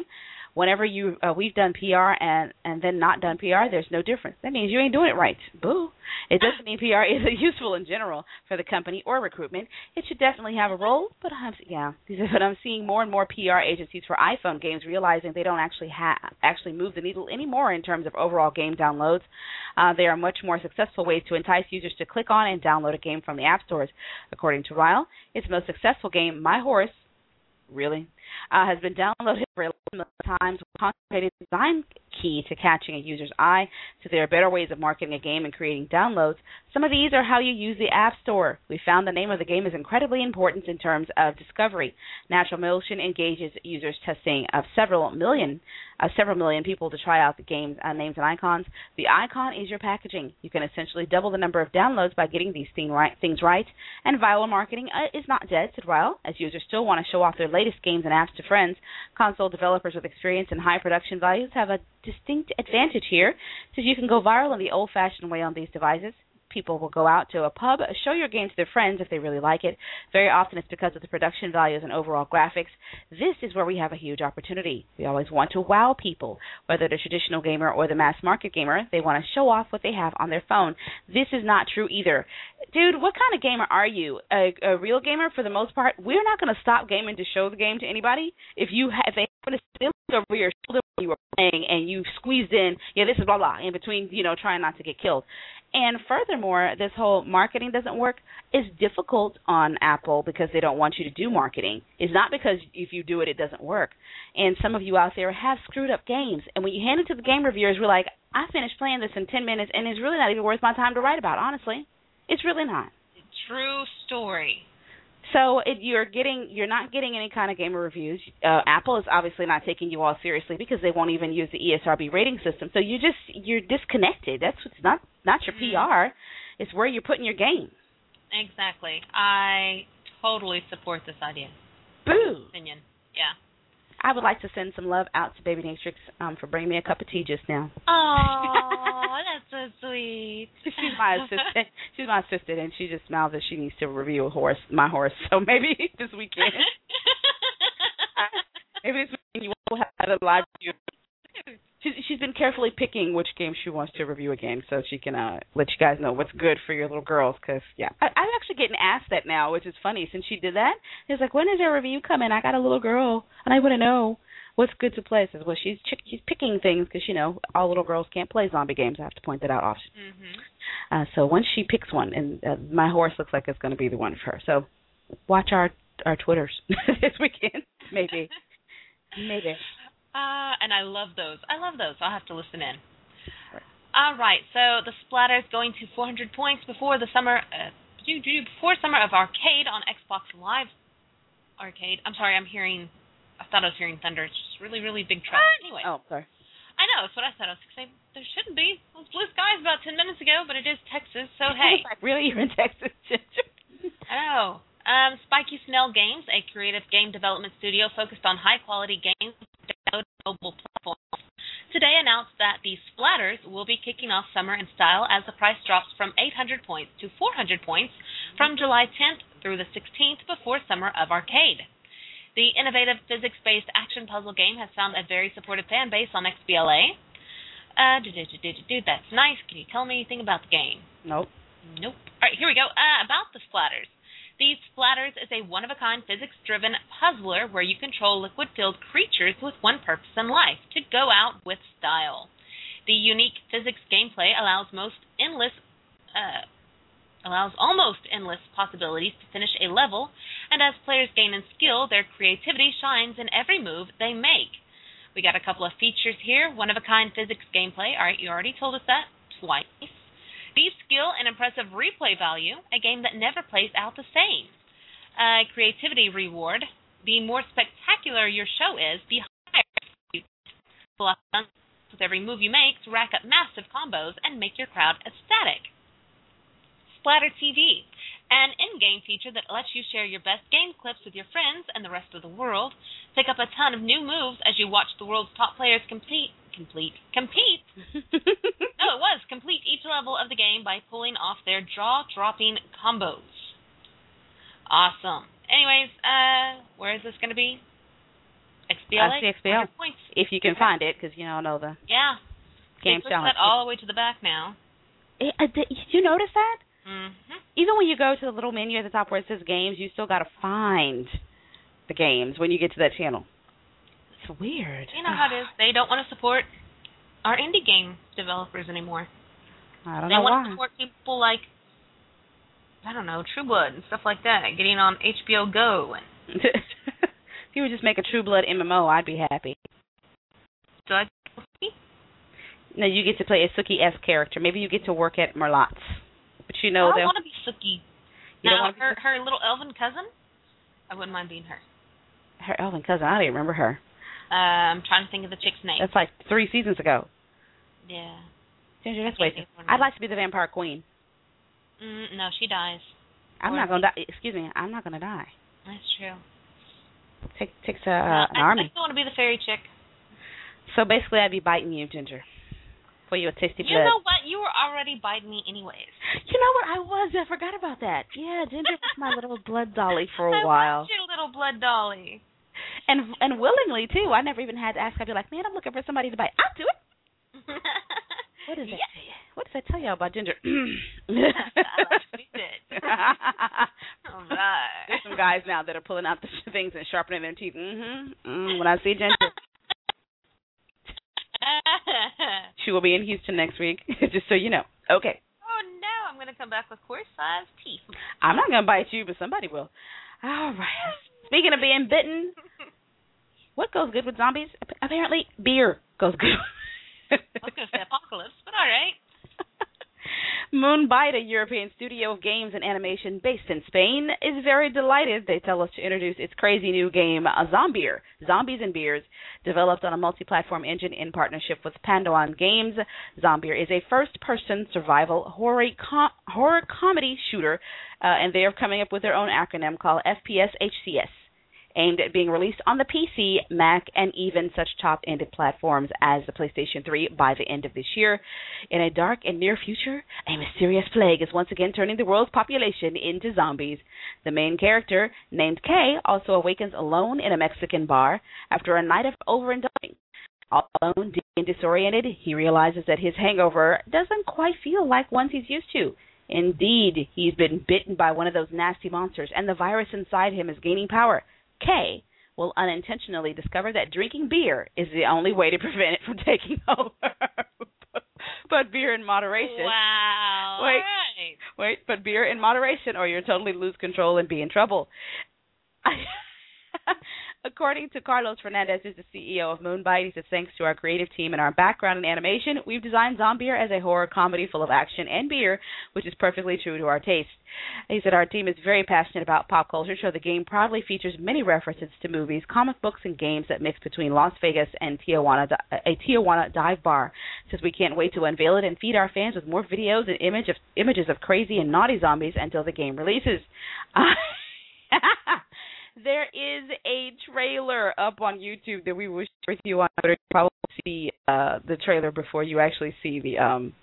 Whenever you uh, we've done P R and and then not done P R, there's no difference. That means you ain't doing it right. Boo. It doesn't mean P R isn't useful in general for the company or recruitment. It should definitely have a role, but I'm yeah, but I'm seeing more and more P R agencies for iPhone games realizing they don't actually have actually move the needle anymore in terms of overall game downloads. Uh, they are much more successful ways to entice users to click on and download a game from the app stores. According to Ryle, its most successful game, My Horse, really, uh, has been downloaded for eleven million times with concentrated design key to catching a user's eye. So there are better ways of marketing a game and creating downloads. Some of these are how you use the App Store. We found the name of the game is incredibly important in terms of discovery. Natural Motion engages users testing of several million, uh, several million people to try out the game's uh, names and icons. The icon is your packaging. You can essentially double the number of downloads by getting these thing right, things right. And viral marketing uh, is not dead, said Ryle, as users still want to show off their latest games and apps to friends. Console developers with experience and high production values have a distinct advantage here, since you can go viral in the old-fashioned way on these devices. People will go out to a pub, show your game to their friends if they really like it. Very often it's because of the production values and overall graphics. This is where we have a huge opportunity. We always want to wow people, whether the traditional gamer or the mass market gamer. They want to show off what they have on their phone. This is not true either. Dude, what kind of gamer are you? A, a real gamer for the most part? We're not going to stop gaming to show the game to anybody. If you have, if they happen to still over your shoulder when you were playing and you squeezed in, yeah, this is blah, blah, in between, you know, trying not to get killed. And furthermore, this whole marketing doesn't work. It's difficult on Apple because they don't want you to do marketing. It's not because if you do it, it doesn't work. And some of you out there have screwed up games. And when you hand it to the game reviewers, we're like, I finished playing this in ten minutes, and it's really not even worth my time to write about, honestly. It's really not. True story. So it, you're getting, you're not getting any kind of gamer reviews. Uh, Apple is obviously not taking you all seriously because they won't even use the E S R B rating system. So you just, you're disconnected. That's what's not, not your P R. It's where you're putting your game. Exactly. I totally support this idea. Boo. Opinion. Yeah. I would like to send some love out to Baby Natrix um, for bringing me a cup of tea just now. Oh, that's so sweet. She's my assistant. She's my assistant, and she just smiles that she needs to review a horse, my horse. So maybe this weekend, maybe this weekend you will have a live review. She's, she's been carefully picking which game she wants to review again, so she can uh, let you guys know what's good for your little girls. Because yeah, I, I'm actually getting asked that now, which is funny. Since she did that, it's like, when is her review coming? I got a little girl, and I want to know what's good to play. Says, well, she's she's picking things because you know all little girls can't play zombie games. I have to point that out often. Mm-hmm. Uh, so once she picks one, and uh, my horse looks like it's going to be the one for her. So watch our our Twitters this weekend, maybe, maybe. Uh, and I love those. I love those. I'll have to listen in. Right. All right. So the splatter is going to four hundred points before the summer, uh, before summer of arcade on Xbox Live Arcade. I'm sorry. I'm hearing. I thought I was hearing thunder. It's just really, really big truck. Anyway. Oh, sorry. I know. That's what I said. I was going to say there shouldn't be. It was blue skies about ten minutes ago, but it is Texas. So hey. Really, you're in Texas? I know. Um, Spiky Snell Games, a creative game development studio focused on high-quality games on mobile platforms, today announced that the Splatters will be kicking off summer in style as the price drops from eight hundred points to four hundred points from July tenth through the sixteenth before summer of arcade. The innovative physics-based action puzzle game has found a very supportive fan base on X B L A. Uh, dude, that's nice. Can you tell me anything about the game? Nope. Nope. All right, here we go. Uh, about the Splatters. The Splatters is a one-of-a-kind physics-driven puzzler where you control liquid-filled creatures with one purpose in life, to go out with style. The unique physics gameplay allows most endless, uh, allows almost endless possibilities to finish a level, and as players gain in skill, their creativity shines in every move they make. We got a couple of features here. One-of-a-kind physics gameplay. All right, you already told us that twice. Deep skill and impressive replay value, a game that never plays out the same. Uh, creativity reward, the more spectacular your show is, the higher you with every move you make to rack up massive combos and make your crowd ecstatic. Splatter T V, an in-game feature that lets you share your best game clips with your friends and the rest of the world. Pick up a ton of new moves as you watch the world's top players compete. Complete. Compete? No, it was. Complete each level of the game by pulling off their jaw-dropping combos. Awesome. Anyways, uh, where is this going to be? X B L A. I see X B L A. Points. If you can find it, because you know I know the Yeah. game they pushed challenge. that all the way to the back now. It, uh, did you notice that? Mm-hmm. Even when you go to the little menu at the top where it says games, you still got to find the games when you get to that channel. It's weird. You know how it is. They don't want to support our indie game developers anymore. I don't they know want why. to support people like, I don't know, True Blood and stuff like that, getting on H B O Go. And if you would just make a True Blood M M O, I'd be happy. so I No, you get to play a Suki-esque character. Maybe you get to work at Merlot's. But you know I don't they'll- want to be Suki. You don't Now, wanna be her, Suki? her little elven cousin, I wouldn't mind being her. Her elven cousin, I don't even remember her. Uh, I'm trying to think of the chick's name. That's like three seasons ago. Yeah. Ginger, that's I way can't too. think of her I'd name. like to be the vampire queen. Mm, no, she dies. I'm Or- not gonna die. Excuse me, I'm not gonna die. That's true. Take takes a, No, uh, an I, army. I still want to be the fairy chick. So basically, I'd be biting you, Ginger, for your tasty You blood. know what? You were already biting me anyways. You know what? I was. I forgot about that. Yeah, Ginger was my little blood dolly for a I while, was your little blood dolly. and and willingly too. I never even had to ask. I'd be like, man, I'm looking for somebody to bite. I'll do it. What does that Yes. tell you? What does that tell you about Ginger? I like to be bit. All right. There's some guys now that are pulling out the things and sharpening their teeth. Mm-hmm. Mm, when I see Ginger, she will be in Houston next week. Just so you know. Okay. Oh no, I'm gonna come back with horse-sized teeth. I'm not gonna bite you, but somebody will. All right. Speaking of being bitten, what goes good with zombies? Apparently, beer goes good. I was gonna say apocalypse, but all right. Moonbite, a European studio of games and animation based in Spain, is very delighted, they tell us, to introduce its crazy new game, uh, Zombier, Zombies and Beers, developed on a multi-platform engine in partnership with Pandoan Games. Zombier is a first-person survival horror, com- horror comedy shooter, uh, and they are coming up with their own acronym called F P S H C S. Aimed at being released on the P C, Mac, and even such top-ended platforms as the PlayStation three by the end of this year. In a dark and near future, a mysterious plague is once again turning the world's population into zombies. The main character, named Kay, also awakens alone in a Mexican bar after a night of overindulging. All alone and disoriented, he realizes that his hangover doesn't quite feel like ones he's used to. Indeed, he's been bitten by one of those nasty monsters, and the virus inside him is gaining power. Kay will unintentionally discover that drinking beer is the only way to prevent it from taking over. But beer in moderation. Wow. Wait, All right. wait, but beer in moderation or you'll totally lose control and be in trouble. According to Carlos Fernandez, who's the C E O of Moonbite, he says, thanks to our creative team and our background in animation, we've designed Zombier as a horror comedy full of action and beer, which is perfectly true to our taste. He said, our team is very passionate about pop culture, so the game proudly features many references to movies, comic books, and games that mix between Las Vegas and Tijuana, a Tijuana dive bar. He says, we can't wait to unveil it and feed our fans with more videos and image of, images of crazy and naughty zombies until the game releases. Uh, There is a trailer up on YouTube that we will share with you on Twitter. You probably see uh, the trailer before you actually see the. Um...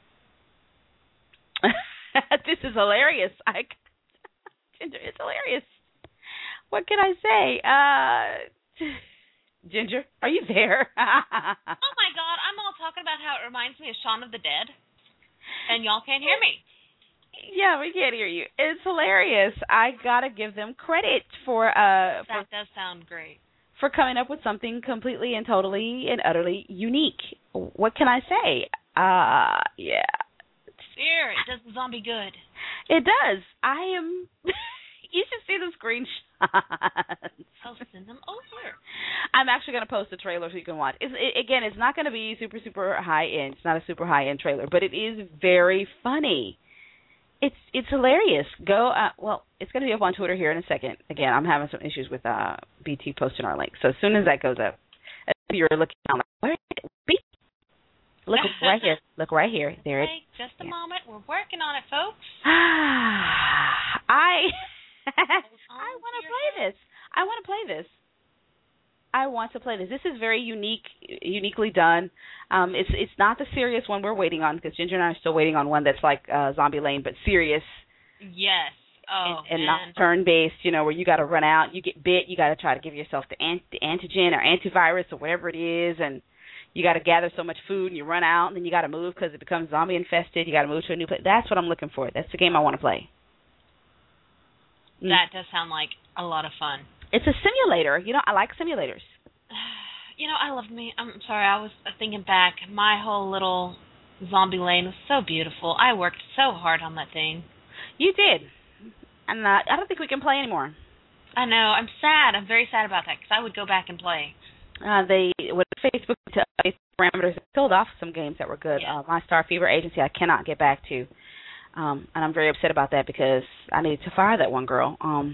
This is hilarious. I... Ginger, it's hilarious. What can I say? Uh... Ginger, are you there? Oh my God, I'm all talking about how it reminds me of Shaun of the Dead, and y'all can't hear me. Yeah, we can't hear you. It's hilarious. I gotta give them credit for uh for, That does sound great. for coming up with something completely and totally and utterly unique. What can I say? Uh yeah. Here, it does the zombie good. It does. I am you should see the screenshots. I'll send them over. I'm actually going to post the trailer so you can watch. It's, it, again, it's not going to be super, super high-end. It's not a super high-end trailer, but it is very funny. It's it's hilarious. Go, uh, well, it's going to be up on Twitter here in a second. Again, I'm having some issues with uh, B T posting our link. So as soon as that goes up, if you're looking, I'm like, where is it? B T? Look right here. Look right here. There it is. Wait just a yeah. moment. We're working on it, folks. I I want to play this. I want to play this. I want to play this. This is very unique, uniquely done. Um, it's it's not the serious one we're waiting on because Ginger and I are still waiting on one that's like uh, Zombie Lane, but serious. Yes, Oh, and, and man. not turn-based, you know, where you got to run out, you get bit, you got to try to give yourself the, ant- the antigen or antivirus or whatever it is, and you got to gather so much food and you run out, and then you got to move because it becomes zombie infested. You got to move to a new place. That's what I'm looking for. That's the game I want to play. Mm. That does sound like a lot of fun. It's a simulator. You know, I like simulators. You know, I love me. I'm sorry, I was thinking back. My whole little zombie lane was so beautiful. I worked so hard on that thing. You did. And uh, I don't think we can play anymore. I know. I'm sad. I'm very sad about that because I would go back and play. Uh, they, with Facebook, Facebook parameters, killed off some games that were good. Yeah. Uh, my Star Fever agency, I cannot get back to. Um, and I'm very upset about that because I needed to fire that one girl. Um,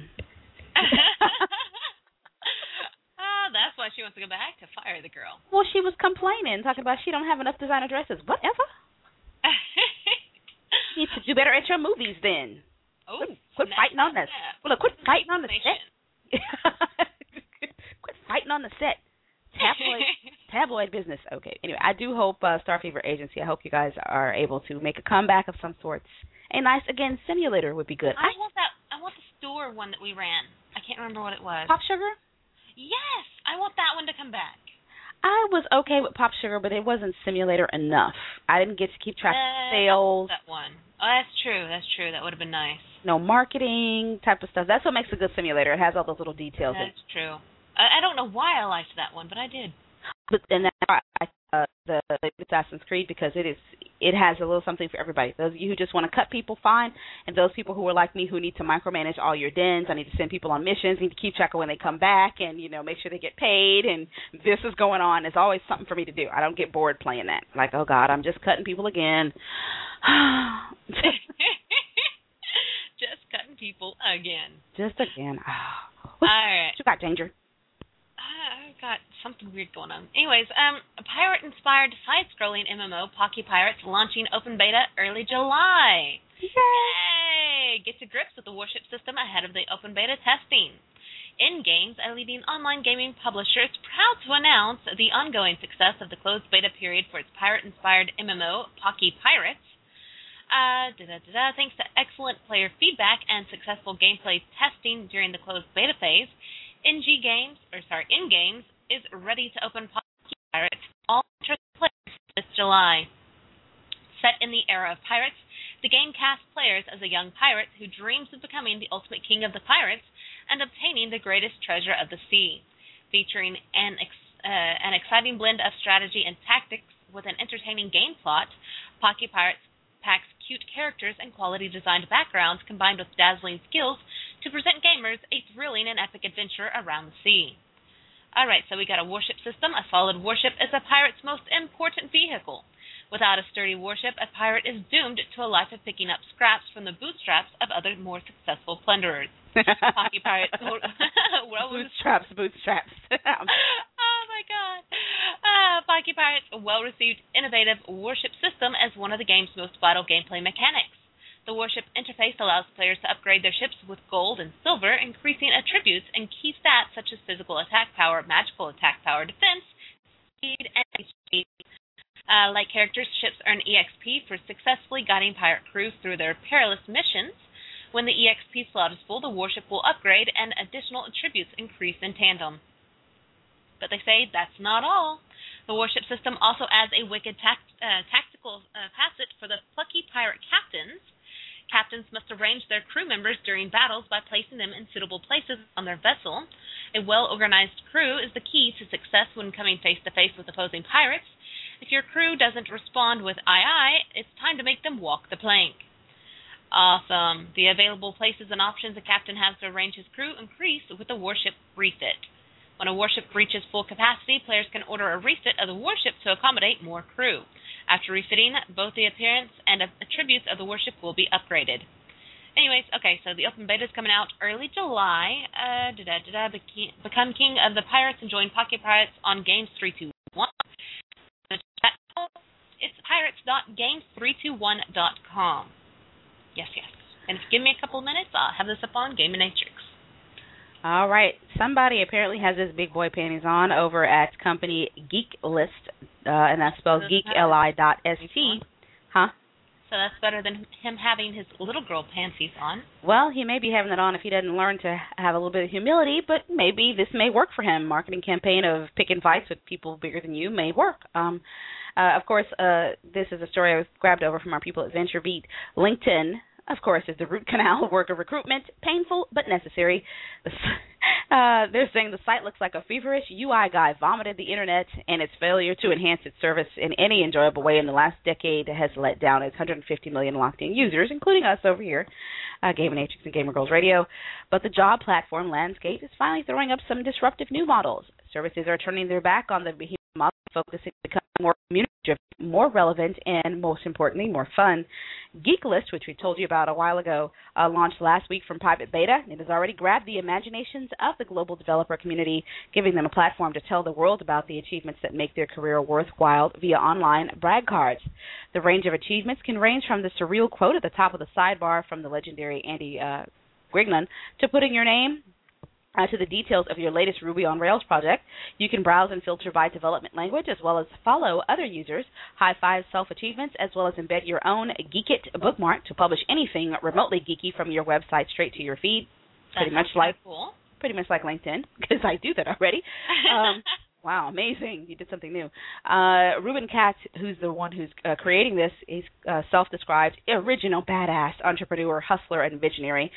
oh, that's why she wants to go back, to fire the girl. Well, she was complaining, talking about she don't have enough designer dresses. Whatever. You need to do better at your movies then. Oh, quit, quit fighting on this. Well, look, quit fighting on the set. Quit fighting on the set. Tabloid, tabloid business. Okay. Anyway, I do hope uh, Star Fever Agency. I hope you guys are able to make a comeback of some sorts. A nice, again, simulator would be good. I, I want that. I want the store one that we ran. I can't remember what it was. Pop Sugar. Yes, I want that one to come back. I was okay with Pop Sugar, but it wasn't simulator enough. I didn't get to keep track uh, of sales. That one. Oh, that's true. That's true. That would have been nice. No marketing type of stuff. That's what makes a good simulator. It has all those little details. That's in. true. I, I don't know why I liked that one, but I did. But and that's why I uh, the Assassin's Creed, because it is it has a little something for everybody. Those of you who just want to cut people, fine, and those people who are like me who need to micromanage all your dens. I need to send people on missions, need to keep track of when they come back, and you know make sure they get paid. And this is going on. There's always something for me to do. I don't get bored playing that. Like, oh God, I'm just cutting people again. Just cutting people again. Just again. All right. What you got, Danger? I've got something weird going on. Anyways, um, a pirate-inspired side-scrolling M M O, Pocky Pirates, launching open beta early July. Yay! Yay! Get to grips with the warship system ahead of the open beta testing. InGames, a leading online gaming publisher, is proud to announce the ongoing success of the closed beta period for its pirate-inspired M M O, Pocky Pirates. Uh, da-da-da-da. Thanks to excellent player feedback and successful gameplay testing during the closed beta phase, N G Games, or sorry, InGames is ready to open Pocky Pirates to all interested players this July. Set in the era of pirates, the game casts players as a young pirate who dreams of becoming the ultimate king of the pirates and obtaining the greatest treasure of the sea. Featuring an ex- uh, an exciting blend of strategy and tactics with an entertaining game plot, Pocky Pirates packs cute characters and quality-designed backgrounds combined with dazzling skills to present gamers a thrilling and epic adventure around the sea. Alright, so we got a warship system. A solid warship is a pirate's most important vehicle. Without a sturdy warship, a pirate is doomed to a life of picking up scraps from the bootstraps of other more successful plunderers. Pocky Pirates. well, bootstraps, bootstraps. Oh my God. Uh, Pocky Pirates, a well-received, innovative warship system as one of the game's most vital gameplay mechanics. The warship interface allows players to upgrade their ships with gold and silver, increasing attributes and key stats such as physical attack power, magical attack power, defense, speed, and H P. Uh, like characters, ships earn E X P for successfully guiding pirate crews through their perilous missions. When the E X P slot is full, the warship will upgrade and additional attributes increase in tandem. But they say that's not all. The warship system also adds a wicked tact, uh, tactical uh, facet for the plucky pirate captains. Captains must arrange their crew members during battles by placing them in suitable places on their vessel. A well-organized crew is the key to success when coming face-to-face with opposing pirates. If your crew doesn't respond with aye aye, it's time to make them walk the plank. Awesome. The available places and options a captain has to arrange his crew increase with the warship refit. When a warship reaches full capacity, players can order a refit of the warship to accommodate more crew. After refitting, both the appearance and attributes of the warship will be upgraded. Anyways, okay, so the open beta is coming out early July. Uh, da-da-da-da, become king of the pirates and join Pocky Pirates on Games three two one. It's pirates dot games three two one dot com. Yes, yes. And if you give me a couple of minutes, I'll have this up on Gaminatrix. All right. Somebody apparently has this big boy panties on over at company Geek List, uh, and that's spelled geek L I dot S T. Huh? So that's better than him having his little girl panties on. Well, he may be having that on if he doesn't learn to have a little bit of humility, but maybe this may work for him. Marketing campaign of picking fights with people bigger than you may work. Um, uh, of course, uh, this is a story I was grabbed over from our people at VentureBeat. LinkedIn, of course, is the root canal work of recruitment, painful but necessary. Uh, they're saying the site looks like a feverish U I guy vomited the internet, and its failure to enhance its service in any enjoyable way in the last decade has let down its one hundred fifty million locked-in users, including us over here, uh, Gaming Matrix and Gamer Girls Radio. But the job platform landscape is finally throwing up some disruptive new models. Services are turning their back on the behemoth model, focusing on becoming more community-driven, more relevant, and most importantly, more fun. Geeklist, which we told you about a while ago, uh, launched last week from private beta. It has already grabbed the imaginations of the global developer community, giving them a platform to tell the world about the achievements that make their career worthwhile via online brag cards. The range of achievements can range from the surreal quote at the top of the sidebar from the legendary Andy uh, Grignon to putting your name Uh, to the details of your latest Ruby on Rails project. You can browse and filter by development language, as well as follow other users, high-five self-achievements, as well as embed your own Geekit bookmark to publish anything remotely geeky from your website straight to your feed. That's pretty much like cool. Pretty much like LinkedIn, because I do that already. Um, wow, amazing! You did something new. Uh, Ruben Katz, who's the one who's uh, creating this, is uh, self-described original badass entrepreneur, hustler, and visionary.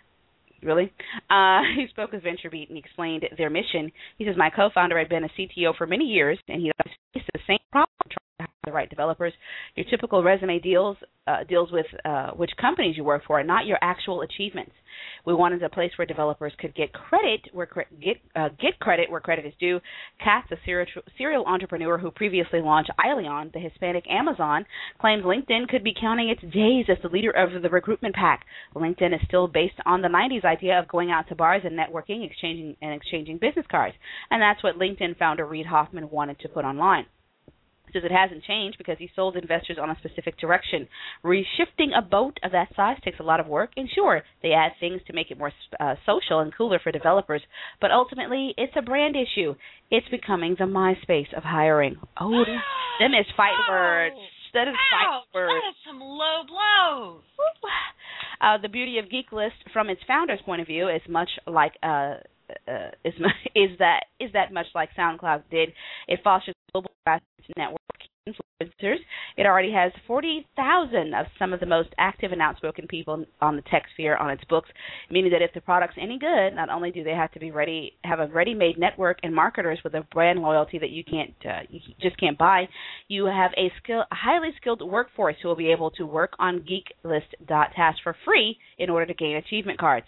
Really? Uh, he spoke with VentureBeat and he explained their mission. He says, my co-founder had been a C T O for many years, and he faced the same problem trying to hire the right developers. Your typical resume deals uh, deals with uh, which companies you work for and not your actual achievements. We wanted a place where developers could get credit where get uh, get credit where credit is due. Katz, a serial, serial entrepreneur who previously launched Aileon, the Hispanic Amazon, claims LinkedIn could be counting its days as the leader of the recruitment pack. LinkedIn is still based on the nineties idea of going out to bars and networking, exchanging and exchanging business cards, and that's what LinkedIn founder Reid Hoffman wanted to put online. Says it hasn't changed because he sold investors on a specific direction. Reshifting a boat of that size takes a lot of work, and sure, they add things to make it more uh, social and cooler for developers, but ultimately it's a brand issue. It's becoming the MySpace of hiring. Oh, them is fight oh, words. That is ouch, fight words. That is some low blows. Uh, the beauty of Geeklist, from its founder's point of view, is much like uh, uh, is is that is that much like SoundCloud did. It fosters global network influencers. It already has forty thousand of some of the most active and outspoken people on the tech sphere on its books, meaning that if the product's any good, not only do they have to be ready, have a ready-made network and marketers with a brand loyalty that you can't, uh, you just can't buy, you have a skill, a highly skilled workforce who will be able to work on Geeklist dot task for free in order to gain achievement cards.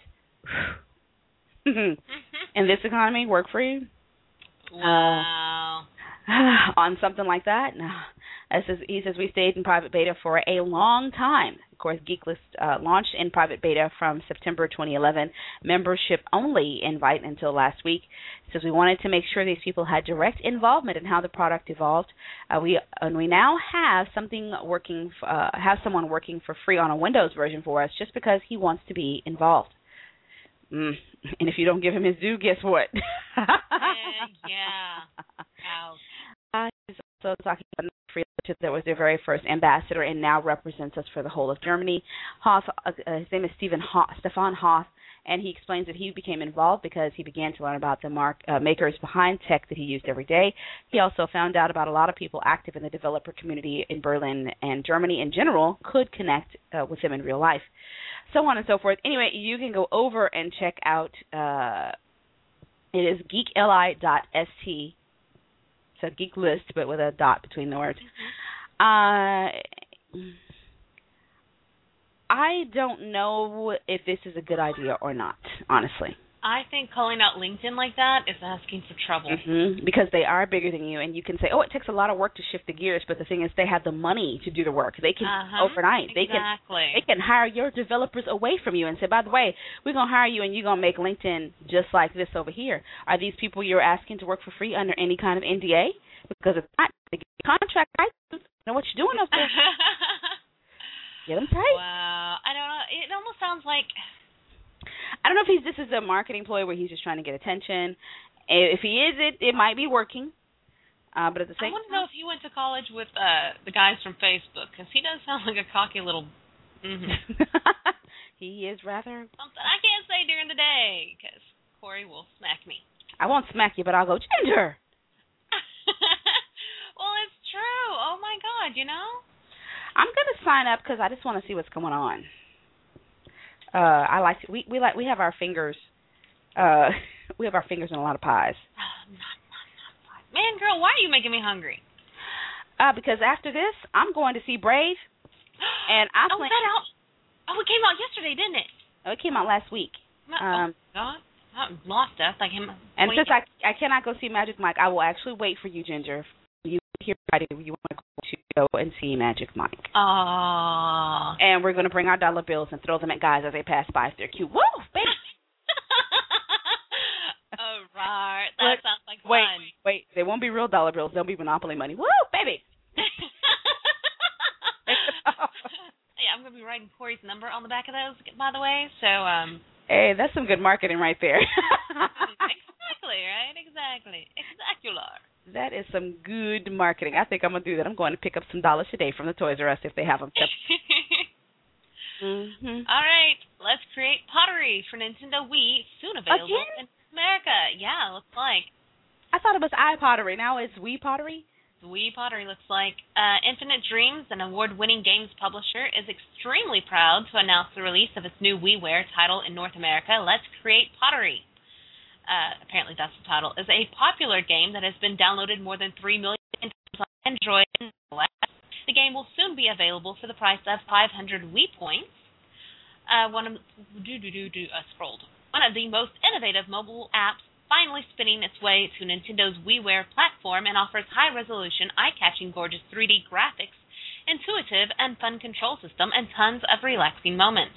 In this economy, work free? Wow. Uh, on something like that? No. As says, he says we stayed in private beta for a long time. Of course, Geeklist uh, launched in private beta from September twenty eleven. Membership only invite until last week. He says we wanted to make sure these people had direct involvement in how the product evolved. Uh, we and we now have something working, uh, have someone working for free on a Windows version for us just because he wants to be involved. Mm. And if you don't give him his due, guess what? uh, yeah. Ouch. Uh, he's also talking about Freelancer that was their very first ambassador and now represents us for the whole of Germany. Hoff, uh, his name is Stephen Hoff, Stefan Hoff, and he explains that he became involved because he began to learn about the mark, uh, makers behind tech that he used every day. He also found out about a lot of people active in the developer community in Berlin, and Germany in general could connect uh, with him in real life. So on and so forth. Anyway, you can go over and check out, uh, it is geekli dot s t. It's a geek list, but with a dot between the words. Uh, I don't know if this is a good idea or not, honestly. I think calling out LinkedIn like that is asking for trouble. Mm-hmm. Because they are bigger than you, and you can say, oh, it takes a lot of work to shift the gears, but the thing is they have the money to do the work. They can, uh-huh. overnight, exactly. they can they can hire your developers away from you and say, by the way, we're going to hire you, and you're going to make LinkedIn just like this over here. Are these people you're asking to work for free under any kind of N D A? Because if not, they get a contract, right? You know what you're doing up there. Get them tight. Wow. I don't know. It almost sounds like... I don't know if he's this is a marketing ploy where he's just trying to get attention. If he is, it it might be working. Uh, but at the I same want to time, know if he went to college with uh, the guys from Facebook, because he does sound like a cocky little. Mm-hmm. he is rather. Something I can't say during the day, because Corey will smack me. I won't smack you, but I'll go, Ginger. Well, it's true. Oh my God, you know. I'm gonna sign up because I just want to see what's going on. Uh, I like to, we we like we have our fingers. Uh, we have our fingers in a lot of pies. Man, girl, why are you making me hungry? Uh, because after this, I'm going to see Brave, and I oh, plan. that out? Oh, it came out yesterday, didn't it? Oh, it came out last week. Um, oh God, I'm lost. That's like him. And waiting. since I I cannot go see Magic Mike, I will actually wait for you, Ginger. You here Friday, you want to go and see Magic Mike. Aww. And we're going to bring our dollar bills and throw them at guys as they pass by if they're cute. Woo, baby. All right. That Look, sounds like wait, fun. Wait, wait. They won't be real dollar bills. They'll be Monopoly money. Woo, baby. Yeah, I'm going to be writing Corey's number on the back of those, by the way. So, um. Hey, that's some good marketing right there. Exactly, right? Exactly. Exaccular. That is some good marketing. I think I'm going to do that. I'm going to pick up some dollars today from the Toys R Us if they have them. mm-hmm. All right. Let's create pottery for Nintendo Wii, soon available Again? in America. Yeah, looks like. I thought it was iPottery. Now it's Wii Pottery? Wii Pottery looks like. Uh, Infinite Dreams, an award-winning games publisher, is extremely proud to announce the release of its new WiiWare title in North America, Let's Create Pottery. Uh, apparently that's the title, is a popular game that has been downloaded more than three million times on Android and iOS. The game will soon be available for the price of five hundred Wii points. Uh, one of do do do do uh, scrolled. One of the most innovative mobile apps, finally spinning its way to Nintendo's WiiWare platform, and offers high-resolution, eye-catching, gorgeous three D graphics, intuitive and fun control system, and tons of relaxing moments.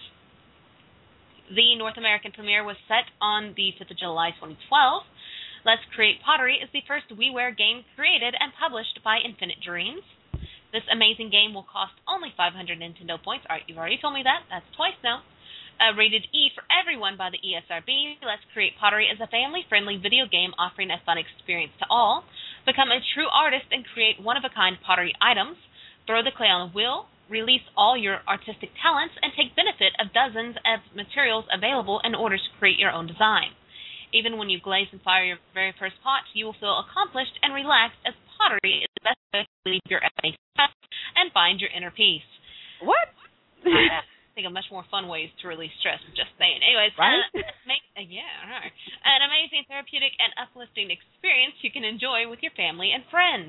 The North American premiere was set on the fifth of July, twenty twelve. Let's Create Pottery is the first WiiWare game created and published by Infinite Dreams. This amazing game will cost only five hundred Nintendo points. All right, you've already told me that. That's twice now. Uh, rated E for everyone by the E S R B, Let's Create Pottery is a family-friendly video game offering a fun experience to all. Become a true artist and create one-of-a-kind pottery items. Throw the clay on the wheel. Release all your artistic talents and take benefit of dozens of materials available in order to create your own design. Even when you glaze and fire your very first pot, you will feel accomplished and relaxed, as pottery is the best way to relieve your everyday stress and find your inner peace. What? I think of much more fun ways to release stress. Just saying. Anyways, right? Uh, make, uh, yeah, right. An amazing therapeutic and uplifting experience you can enjoy with your family and friends.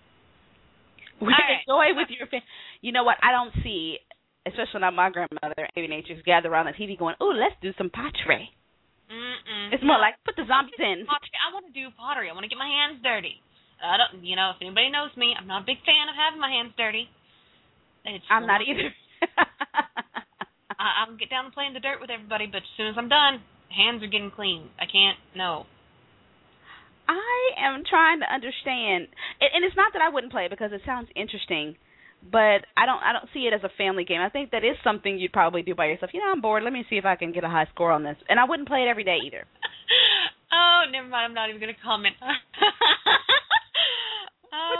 We right. Enjoy with your family. You know what? I don't see, especially not my grandmother, Baby Nature's gather around the T V going, "Ooh, let's do some pottery." Mm-mm. It's more like put the zombies in. I want to do pottery. I want to get my hands dirty. I don't, you know, if anybody knows me, I'm not a big fan of having my hands dirty. It's I'm not either. I, I'll get down and play in the dirt with everybody, but as soon as I'm done, hands are getting clean. I can't. No. I am trying to understand, and it's not that I wouldn't play it because it sounds interesting, but I don't I don't see it as a family game. I think that is something you'd probably do by yourself. You know, I'm bored. Let me see if I can get a high score on this. And I wouldn't play it every day either. Oh, never mind. I'm not even going to comment. Oh,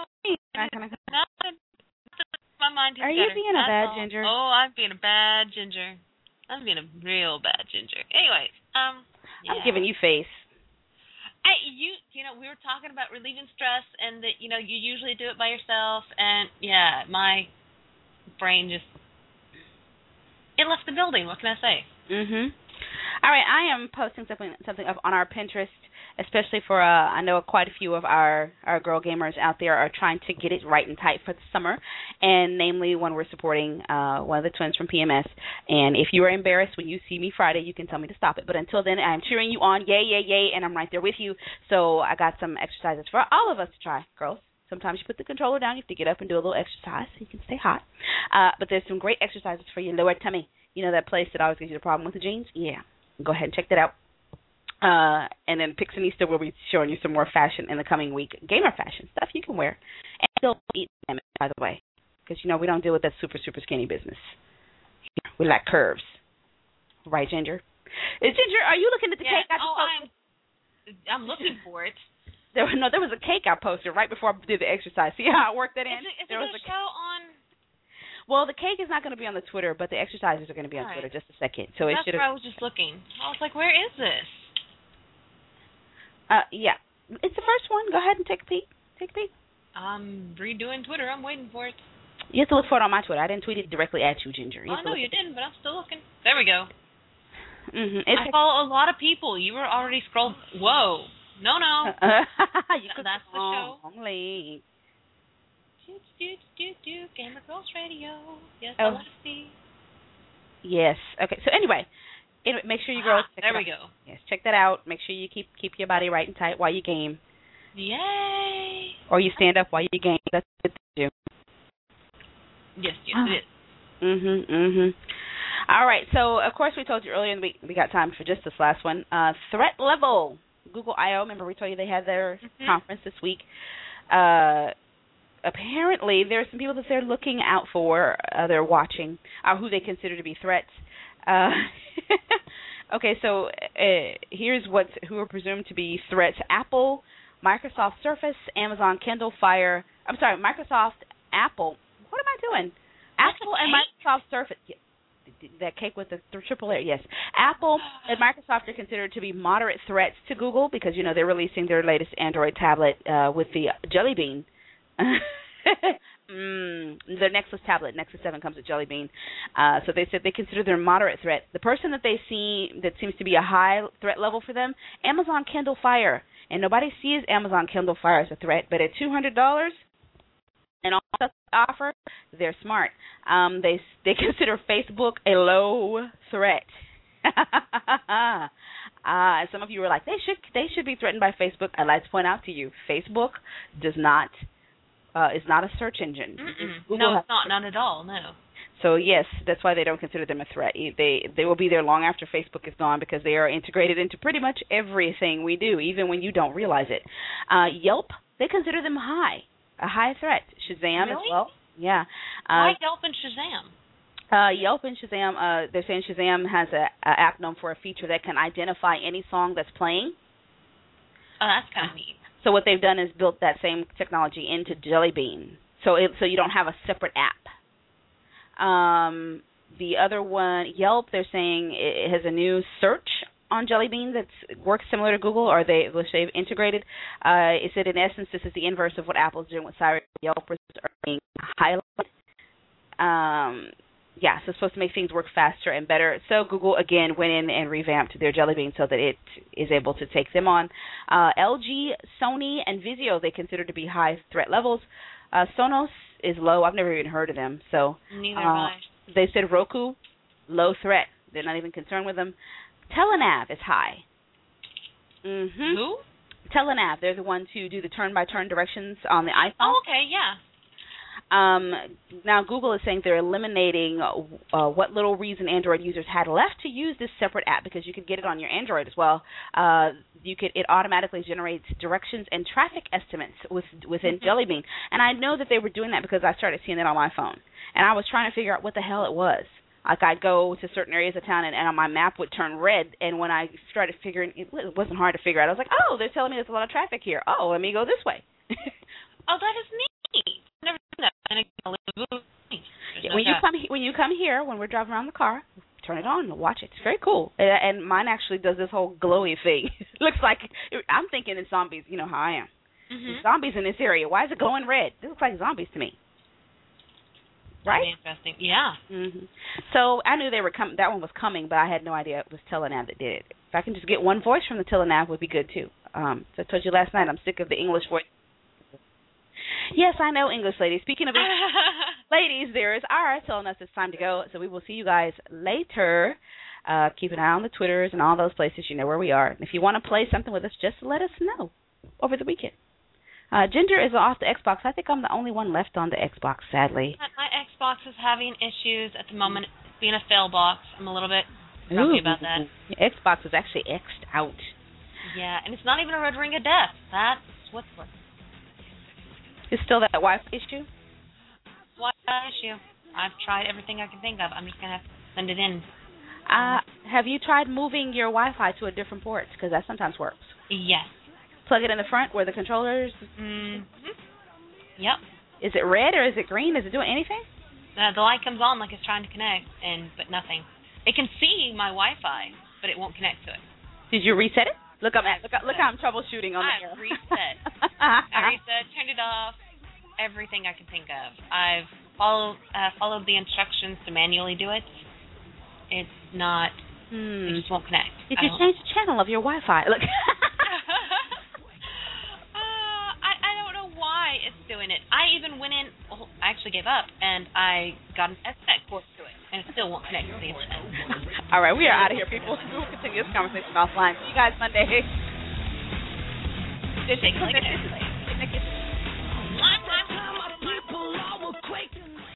my mind is Are you better. being a That's bad all. ginger? Oh, I'm being a bad ginger. I'm being a real bad ginger. Anyways, um, yeah. I'm giving you face. Hey, you, you know, we were talking about relieving stress, and that, you know, you usually do it by yourself, and yeah, my brain just, it left the building. What can I say? Mhm. All right, I am posting something something up on our Pinterest, especially for uh, I know quite a few of our, our girl gamers out there are trying to get it right and tight for the summer, and namely when we're supporting uh, one of the twins from P M S. And if you are embarrassed when you see me Friday, you can tell me to stop it. But until then, I'm cheering you on, yay, yay, yay, and I'm right there with you. So I got some exercises for all of us to try, girls. Sometimes you put the controller down, you have to get up and do a little exercise so you can stay hot. Uh, but there's some great exercises for your lower tummy. You know that place that always gives you the problem with the jeans? Yeah. Go ahead and check that out. Uh, and then Pixinista will be showing you some more fashion in the coming week. Gamer fashion, stuff you can wear. And still eat them, by the way. Because, you know, we don't deal with that super, super skinny business. We like curves. Right, Ginger? Uh, Ginger, are you looking at the yeah. cake? I just oh, posted? I'm, I'm looking for it. There no, there was a cake I posted right before I did the exercise. See how I worked that in? Is it, is there it was a a show on? Well, the cake is not going to be on the Twitter, but the exercises are going to be on Right. Twitter. Just a second. So it That's should where have. I was just looking. I was like, where is this? Uh, yeah, it's the first one. Go ahead and take a peek. Take a peek. I'm redoing Twitter. I'm waiting for it. You have to look for it on my Twitter. I didn't tweet it directly at you, Ginger. You Oh, have to no, look you at- didn't, but I'm still looking. There we go. Mhm. I follow a lot of people. You were already scrolled. Whoa. No, no. you No, that's the show. Only. Do, do, do, do, Gamer Girls Radio. Yes, Oh. I want to see. Yes. Okay. So anyway, anyway make sure you girls. Ah, check there it we out. go. Yes, check that out. Make sure you keep keep your body right and tight while you game, Yay. or you stand up while you game. That's good to do. Yes, yes, Ah. it is. Mhm. Mhm. All right. So of course we told you earlier in the week we got time for just this last one. Uh, threat level. Google I O. Remember we told you they had their Mhm. conference this week. Uh, apparently there are some people that they're looking out for. Uh, they're watching uh, who they consider to be threats. Uh, okay. So uh, here's what who are presumed to be threats: Apple, Microsoft Surface, Amazon Kindle Fire. I'm sorry, Microsoft, Apple. What am I doing? That's Apple a and cake? Microsoft Surface. Yeah, that cake with the th- triple A. Yes, Apple and Microsoft are considered to be moderate threats to Google because you know they're releasing their latest Android tablet uh, with the Jelly Bean. mm, their Nexus tablet, Nexus seven, comes with Jelly Bean. Uh, so they said they consider their moderate threat. The person that they see that seems to be a high threat level for them, Amazon Kindle Fire, and nobody sees Amazon Kindle Fire as a threat, but at two hundred dollars. And all that offer, they're smart. Um, they they consider Facebook a low threat. uh, and some of you were like, they should they should be threatened by Facebook. I'd like to point out to you, Facebook does not uh, is not a search engine. Mm-mm. No, it's not. Not at all. No. So yes, that's why they don't consider them a threat. They they will be there long after Facebook is gone because they are integrated into pretty much everything we do, even when you don't realize it. Uh, Yelp, they consider them high. A high threat. Shazam Really? as well. Yeah. Why Uh, Yelp and Shazam? uh, Yelp and Shazam, uh, they're saying Shazam has a, a app known for a feature that can identify any song that's playing. Oh, that's kind of neat. So what they've done is built that same technology into Jelly Bean. So it, so you don't have a separate app. Um, the other one, Yelp, they're saying it has a new search on Jelly Bean that works similar to Google, or they which they've integrated. Uh, it said in essence this is the inverse of what Apple's doing with Siri. Yelp is being highlighted. Um, yeah, so it's supposed to make things work faster and better. So Google again went in and revamped their Jelly Bean so that it is able to take them on. Uh, L G, Sony, and Vizio they consider to be high threat levels. Uh, Sonos is low. I've never even heard of them. So Neither uh, have I. they said Roku, low threat. They're not even concerned with them. Telenav is high. Mm-hmm. Who? Telenav, they're the ones who do the turn-by-turn directions on the iPhone. Oh, okay, yeah. Um, now, Google is saying they're eliminating uh, what little reason Android users had left to use this separate app because you could get it on your Android as well. Uh, you could it automatically generates directions and traffic estimates with, within Mm-hmm. Jelly Bean. And I know that they were doing that because I started seeing it on my phone. And I was trying to figure out what the hell it was. Like I'd go to certain areas of town and, and on my map would turn red. And when I started figuring, it wasn't hard to figure out. I was like, oh, they're telling me there's a lot of traffic here. Oh, let me go this way. Oh, that is neat. I've never done that. And again, Yeah, when you come he- when you come here, when we're driving around the car, turn it on and watch it. It's very cool. Uh, and mine actually does this whole glowy thing. It looks like I'm thinking it's zombies. You know how I am. Mm-hmm. There's zombies in this area. Why is it glowing red? This looks like zombies to me. Right? Interesting. Yeah. Mm-hmm. So I knew they were com- that one was coming, but I had no idea it was Telenav that did it. If I can just get one voice from the Telenav, would be good too. Um, so I told you last night, I'm sick of the English voice. Yes, I know English, ladies. Speaking of English, ladies, there is R telling us it's time to go. So we will see you guys later. Uh, keep an eye on the Twitters and all those places. You know where we are. And if you want to play something with us, just let us know over the weekend. Uh, Ginger is off the Xbox. I think I'm the only one left on the Xbox, sadly. My Xbox is having issues at the moment. It's being a fail box. I'm a little bit grumpy about that. Your Xbox is actually X'd out. Yeah, and it's not even a red ring of death. That's what's what. It's still that Wi-Fi issue? What issue? I've tried everything I can think of. I'm just going to have to send it in. Uh, have you tried moving your Wi-Fi to a different port? Because that sometimes works. Yes. plug it in the front where the controllers. Mm-hmm. Yep. Is it red or is it green? Is it doing anything? Uh, the light comes on like it's trying to connect, and but nothing. It can see my Wi-Fi, but it won't connect to it. Did you reset it? Look up. I Look, up, look how I'm troubleshooting on the I air. reset. I reset, turned it off, everything I could think of. I've followed uh, followed the instructions to manually do it. It's not. Hmm. It just won't connect. Did you change the channel of your Wi-Fi? Look. uh, I I don't know why it's doing it. I even went in. Well, I actually gave up, and I got an Ethernet port to it, and it still won't connect to the internet. All right, we are out of here, people. We will continue this conversation offline. See you guys Monday. Shake like an airplane.